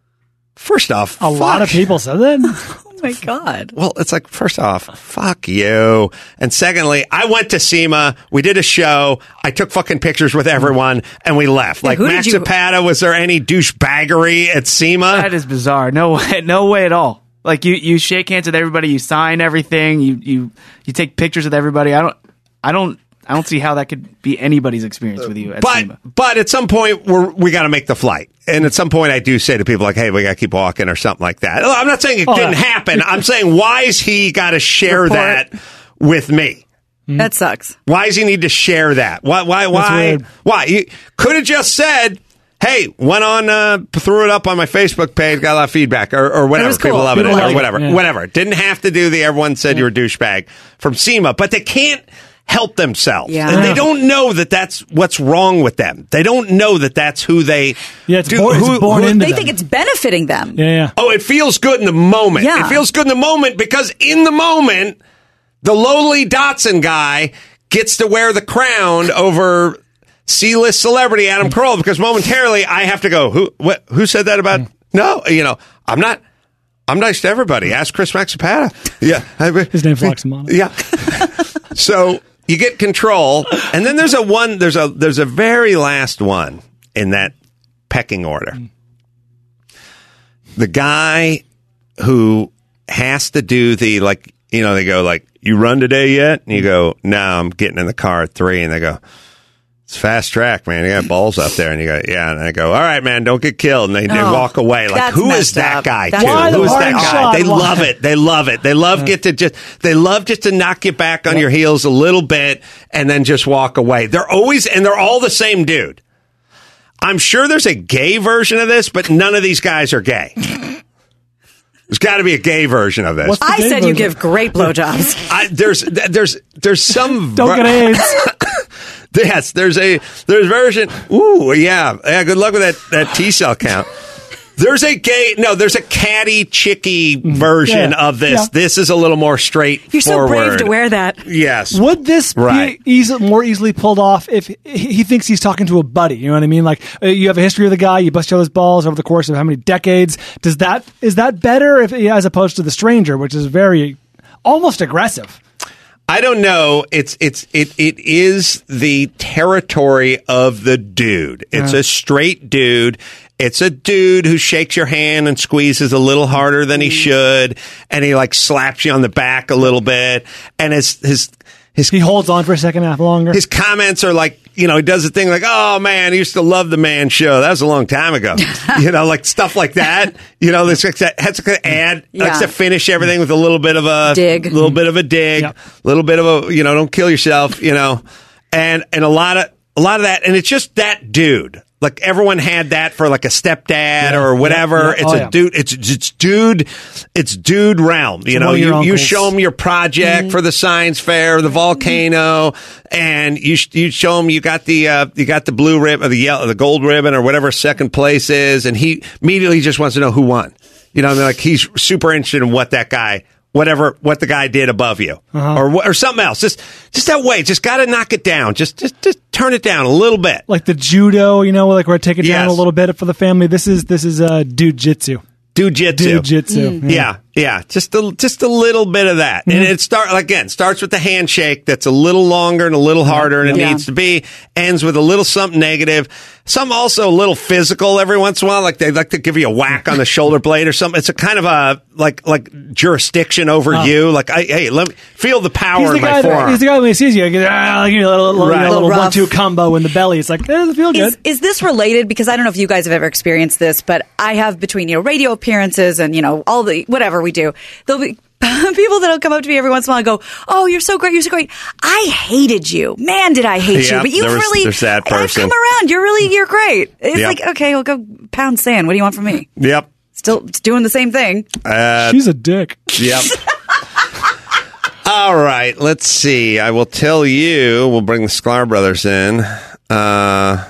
first off, a fuck. lot of people said that. Oh my God. Well, it's like, first off, fuck you. And secondly, I went to SEMA. We did a show. I took fucking pictures with everyone and we left. Yeah, like, Max you... Zapata, was there any douchebaggery at SEMA? That is bizarre. No way, no way at all. Like, you, you shake hands with everybody, you sign everything, you, you, you take pictures with everybody. I don't, I don't, I don't see how that could be anybody's experience with you at but, SEMA. But at some point, we're, we got to make the flight. And at some point, I do say to people, like, hey, we got to keep walking or something like that. I'm not saying it oh, didn't yeah. happen. I'm saying, why is he got to share Report. that with me? That sucks. Why does he need to share that? Why? Why? Why? Why? You could have just said, hey, went on, uh, threw it up on my Facebook page, got a lot of feedback, or, or whatever. Cool. People love People it, like or whatever. Yeah. Whatever. Didn't have to do the everyone said yeah. you're a douchebag from SEMA, but they can't help themselves. Yeah. And they don't know that that's what's wrong with them. They don't know that that's who they yeah, it's do. Born, who, it's born who, into They them. think it's benefiting them. Yeah, yeah. Oh, it feels good in the moment. Yeah. It feels good in the moment because in the moment, the lowly Datsun guy gets to wear the crown over C-list celebrity Adam Carolla because momentarily I have to go, who what, who said that about? No, you know, I'm not. I'm nice to everybody. Ask Chris Maxipata. Yeah. His name's Loxamana. Yeah. So you get control, and then there's a one. There's a there's a very last one in that pecking order. The guy who has to do the, like, you know, they go like, you run today yet? And you go, no, I'm getting in the car at three. And they go, it's fast track, man. You got balls up there. And you go, yeah. And I go, all right, man, don't get killed. And they, they Oh, walk away. Like, that's who is messed that up. guy, That's too? Why the Who is that warning guy? shot? They Why? love it. They love it. They love get to just, they love just to knock you back on your heels a little bit and then just walk away. They're always, and they're all the same dude. I'm sure there's a gay version of this, but none of these guys are gay. There's got to be a gay version of this. What's the I gay said you version? give great blowjobs. I, there's there's there's some Don't get AIDS. yes, there's a there's version. Ooh, yeah, yeah. Good luck with that that T cell count. There's a gay no. There's a catty chicky version Yeah. of this. Yeah. This is a little more straightforward. You're so brave to wear that. Yes. Would this Right. be easy, more easily pulled off if he thinks he's talking to a buddy? You know what I mean? Like, uh, you have a history of the guy, you bust each other's balls over the course of how many decades. Does that is that better if as opposed to the stranger, which is very almost aggressive? I don't know. It's it's it it is the territory of the dude. It's Yeah. a straight dude. It's a dude who shakes your hand and squeezes a little harder than he should, and he like slaps you on the back a little bit. And his his His, he holds on for a second half longer. His comments are like, you know, he does the thing like, oh, man, I used to love the Man Show. That was a long time ago. You know, like stuff like that. You know, this has to add, Yeah. likes to finish everything with a little bit of a Dig. little bit of a dig, a Yep. little bit of a, you know, don't kill yourself, you know, and and a lot of a lot of that, and it's just that dude. Like everyone had that for like a stepdad Yeah. or whatever. Yeah. Yeah. It's Oh, a yeah. dude. It's it's dude. It's dude realm. You One know, of your you, you uncles. show them your project for the science fair, the volcano, and you sh- you show him you got the uh, you got the blue ribbon or the yellow, the gold ribbon or whatever second place is, and he immediately just wants to know who won. You know, I mean, like he's super interested in what that guy. Whatever, what the guy did above you, Uh-huh. or wh- or something else, just just that way. Just got to knock it down. Just just just turn it down a little bit. Like the judo, you know, like where I take it down Yes. a little bit for the family. This is this is uh, dude-jitsu. Dujitsu. Dude-jitsu. Yeah, yeah, just a just a little bit of that, and it start again starts with the handshake that's a little longer and a little harder than it Yeah. needs to be. Ends with a little something negative, some also a little physical every once in a while. Like they like to give you a whack on the shoulder blade or something. It's a kind of a like like jurisdiction over Oh. you. Like I hey, let me feel the power He's the in my guy. That, forearm. he's the guy when he sees you. Like, ah, give you a little, little, Right. you know, Little little rough. one-two combo in the belly. It's like, eh, doesn't feel good. Is, is this related? Because I don't know if you guys have ever experienced this, but I have between, you know, radio appearances and, you know, all the, whatever we do, there'll be people that'll come up to me every once in a while and go, oh, you're so great. You're so great. I hated you. Man, did I hate Yeah, you. But you there was- really, there's that I've person. come around. You're really, you're great. It's Yep. like, okay, we'll go pound sand. What do you want from me? Yep. Still doing the same thing. Uh, She's a dick. Yep. All right, let's see. I will tell you. We'll bring the Sklar brothers in. Uh,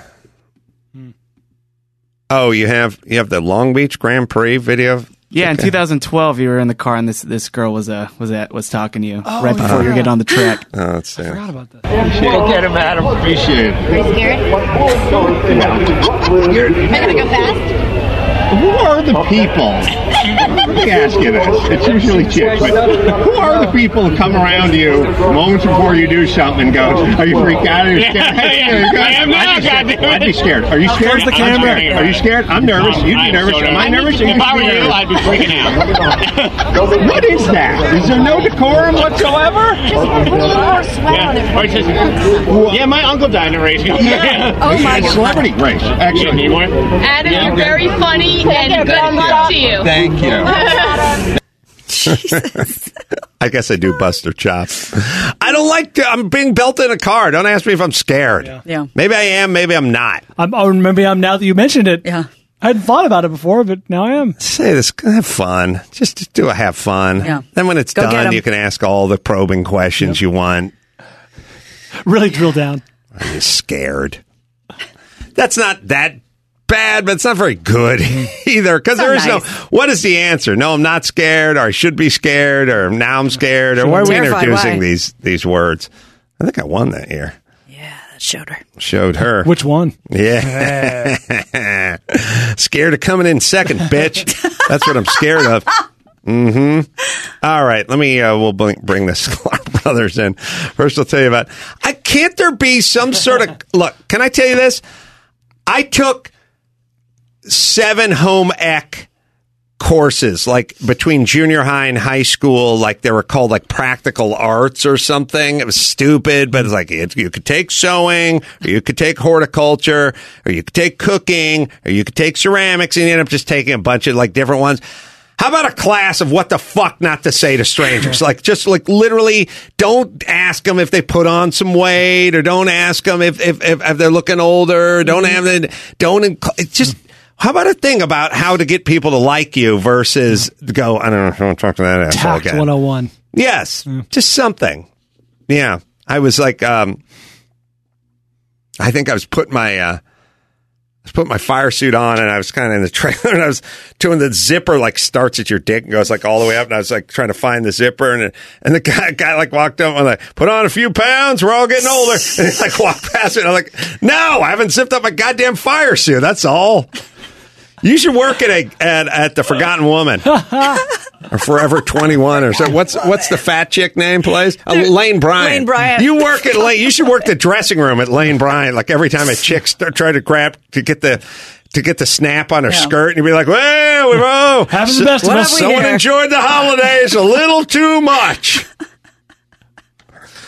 oh, you have you have the Long Beach Grand Prix video. Yeah, in Okay. two thousand twelve, you were in the car and this this girl was uh was at was talking to you Oh, right before you were yeah. getting on the track. Oh, let's see. I forgot about that. Go get him, Adam. Appreciate it. Are you scared? You're, Am I gonna go fast? who are the people? Let me ask you this. It's usually chicks, but who are the people who come around you moments before you do something and go, are you freaked out? Are you scared? I am not, I'd be scared. goddamn it. I'd be scared. Are you scared? Towards the I'm camera. scared. Are you scared? I'm nervous. You'd be I'm nervous. so Am I nervous? If I were you, I'd be freaking out. What is that? Is there no decorum whatsoever? Just put a little more sweat on it. Yeah. Or just- yeah, my uncle died in a race. Oh my It's a god. celebrity race. You Excellent. need one? Adam, you're very funny and good luck to you. Thank you. I guess I do bust their chops. I don't like to, I'm being built in a car. Don't ask me if I'm scared. Yeah. Yeah. Maybe I am. Maybe I'm not. I'm, I remember I'm now that you mentioned it. Yeah. I hadn't thought about it before, but now I am. Say this. Have fun. Just, just do a have fun. Yeah. Then when it's Go get done, 'em. you can ask all the probing questions you want. Really drill down. Are you scared? That's not that bad, but it's not very good either. Because there is not no, nice. what is the answer? No, I'm not scared, or I should be scared, or now I'm scared, or why are we Terrified, introducing why? these these words? I think I won that year. Yeah, that showed her. Showed her. Which one? Yeah. Scared of coming in second, bitch. That's what I'm scared of. Mm-hmm. All right. Let me, uh, we'll bring, bring the Sklar brothers in. First, I'll tell you about, I can't there be some sort of, look, can I tell you this? I took seven home ec courses, like between junior high and high school, like they were called like practical arts or something. It was stupid, but it's like it, you could take sewing, or you could take horticulture, or you could take cooking, or you could take ceramics, and you end up just taking a bunch of like different ones. How about a class of what the fuck not to say to strangers? Like, just like literally don't ask them if they put on some weight, or don't ask them if, if, if, if they're looking older. Don't have them, don't, inc- it's just, how about a thing about how to get people to like you versus go, I don't know, I don't want to talk to that asshole Tact again. one oh one. Yes, just something. Yeah. I was like, um, I think I was putting my, uh, I was putting my fire suit on, and I was kind of in the trailer, and I was doing the zipper, like starts at your dick and goes like all the way up, and I was like trying to find the zipper, and and the guy, guy like walked up and like, put on a few pounds, we're all getting older, and he like walked past it, and I'm like, no, I haven't zipped up my goddamn fire suit, that's all. You should work at a at, at the Forgotten Woman or Forever twenty-one or so. What's what's the fat chick name place? Uh, Lane Bryant. Lane Bryant. You work at Lane. You should work the dressing room at Lane Bryant. Like every time a chick start, try to grab to get the to get the snap on her Yeah. skirt, and you'd be like, "Well, we've all Having the best of What us. have we someone here? enjoyed the holidays a little too much."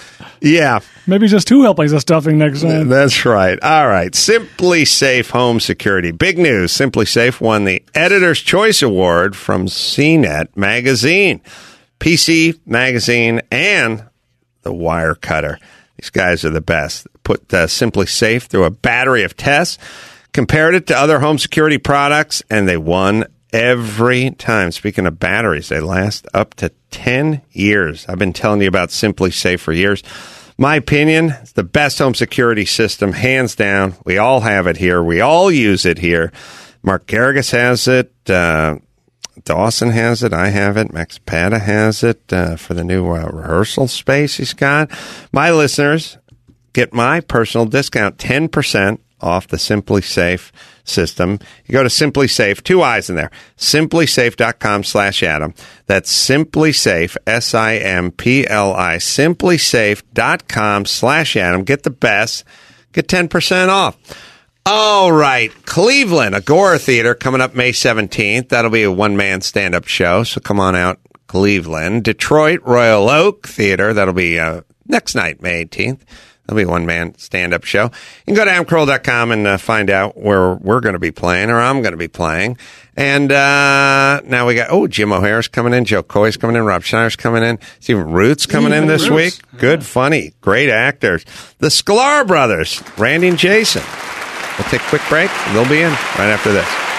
Yeah. Maybe just two helpings of stuffing next time. That's right. All right. Simply Safe Home Security. Big news. Simply Safe won the Editor's Choice Award from C net Magazine, P C Magazine, and the Wirecutter. These guys are the best. Put uh, Simply Safe through a battery of tests, compared it to other home security products, and they won every time. Speaking of batteries, they last up to ten years. I've been telling you about Simply Safe for years. My opinion, it's the best home security system, hands down. We all have it here. We all use it here. Mark Garrigus has it. Uh, Dawson has it. I have it. Max Pata has it uh, for the new uh, rehearsal space he's got. My listeners get my personal discount, ten percent off the Simply Safe system. You go to Simply Safe, two eyes in there, simplysafe.com slash Adam. That's Simply Safe, S I M P L I, simplysafe.com slash Adam. Get the best. Get ten percent off. All right. Cleveland, Agora Theater, coming up May seventeenth. That'll be a one-man stand-up show, so come on out, Cleveland. Detroit, Royal Oak Theater. That'll be uh, next night, May eighteenth. That'll be a one-man stand-up show. You can go to adam carolla dot com and uh, find out where we're going to be playing, or I'm going to be playing. And uh, now we got, oh, Jim O'Hare's coming in, Joe Coy's coming in, Rob Schneider's coming in, Stephen Root's coming in this Roots. week. Good, funny, great actors. The Sklar brothers, Randy and Jason. We'll take a quick break, and they'll be in right after this.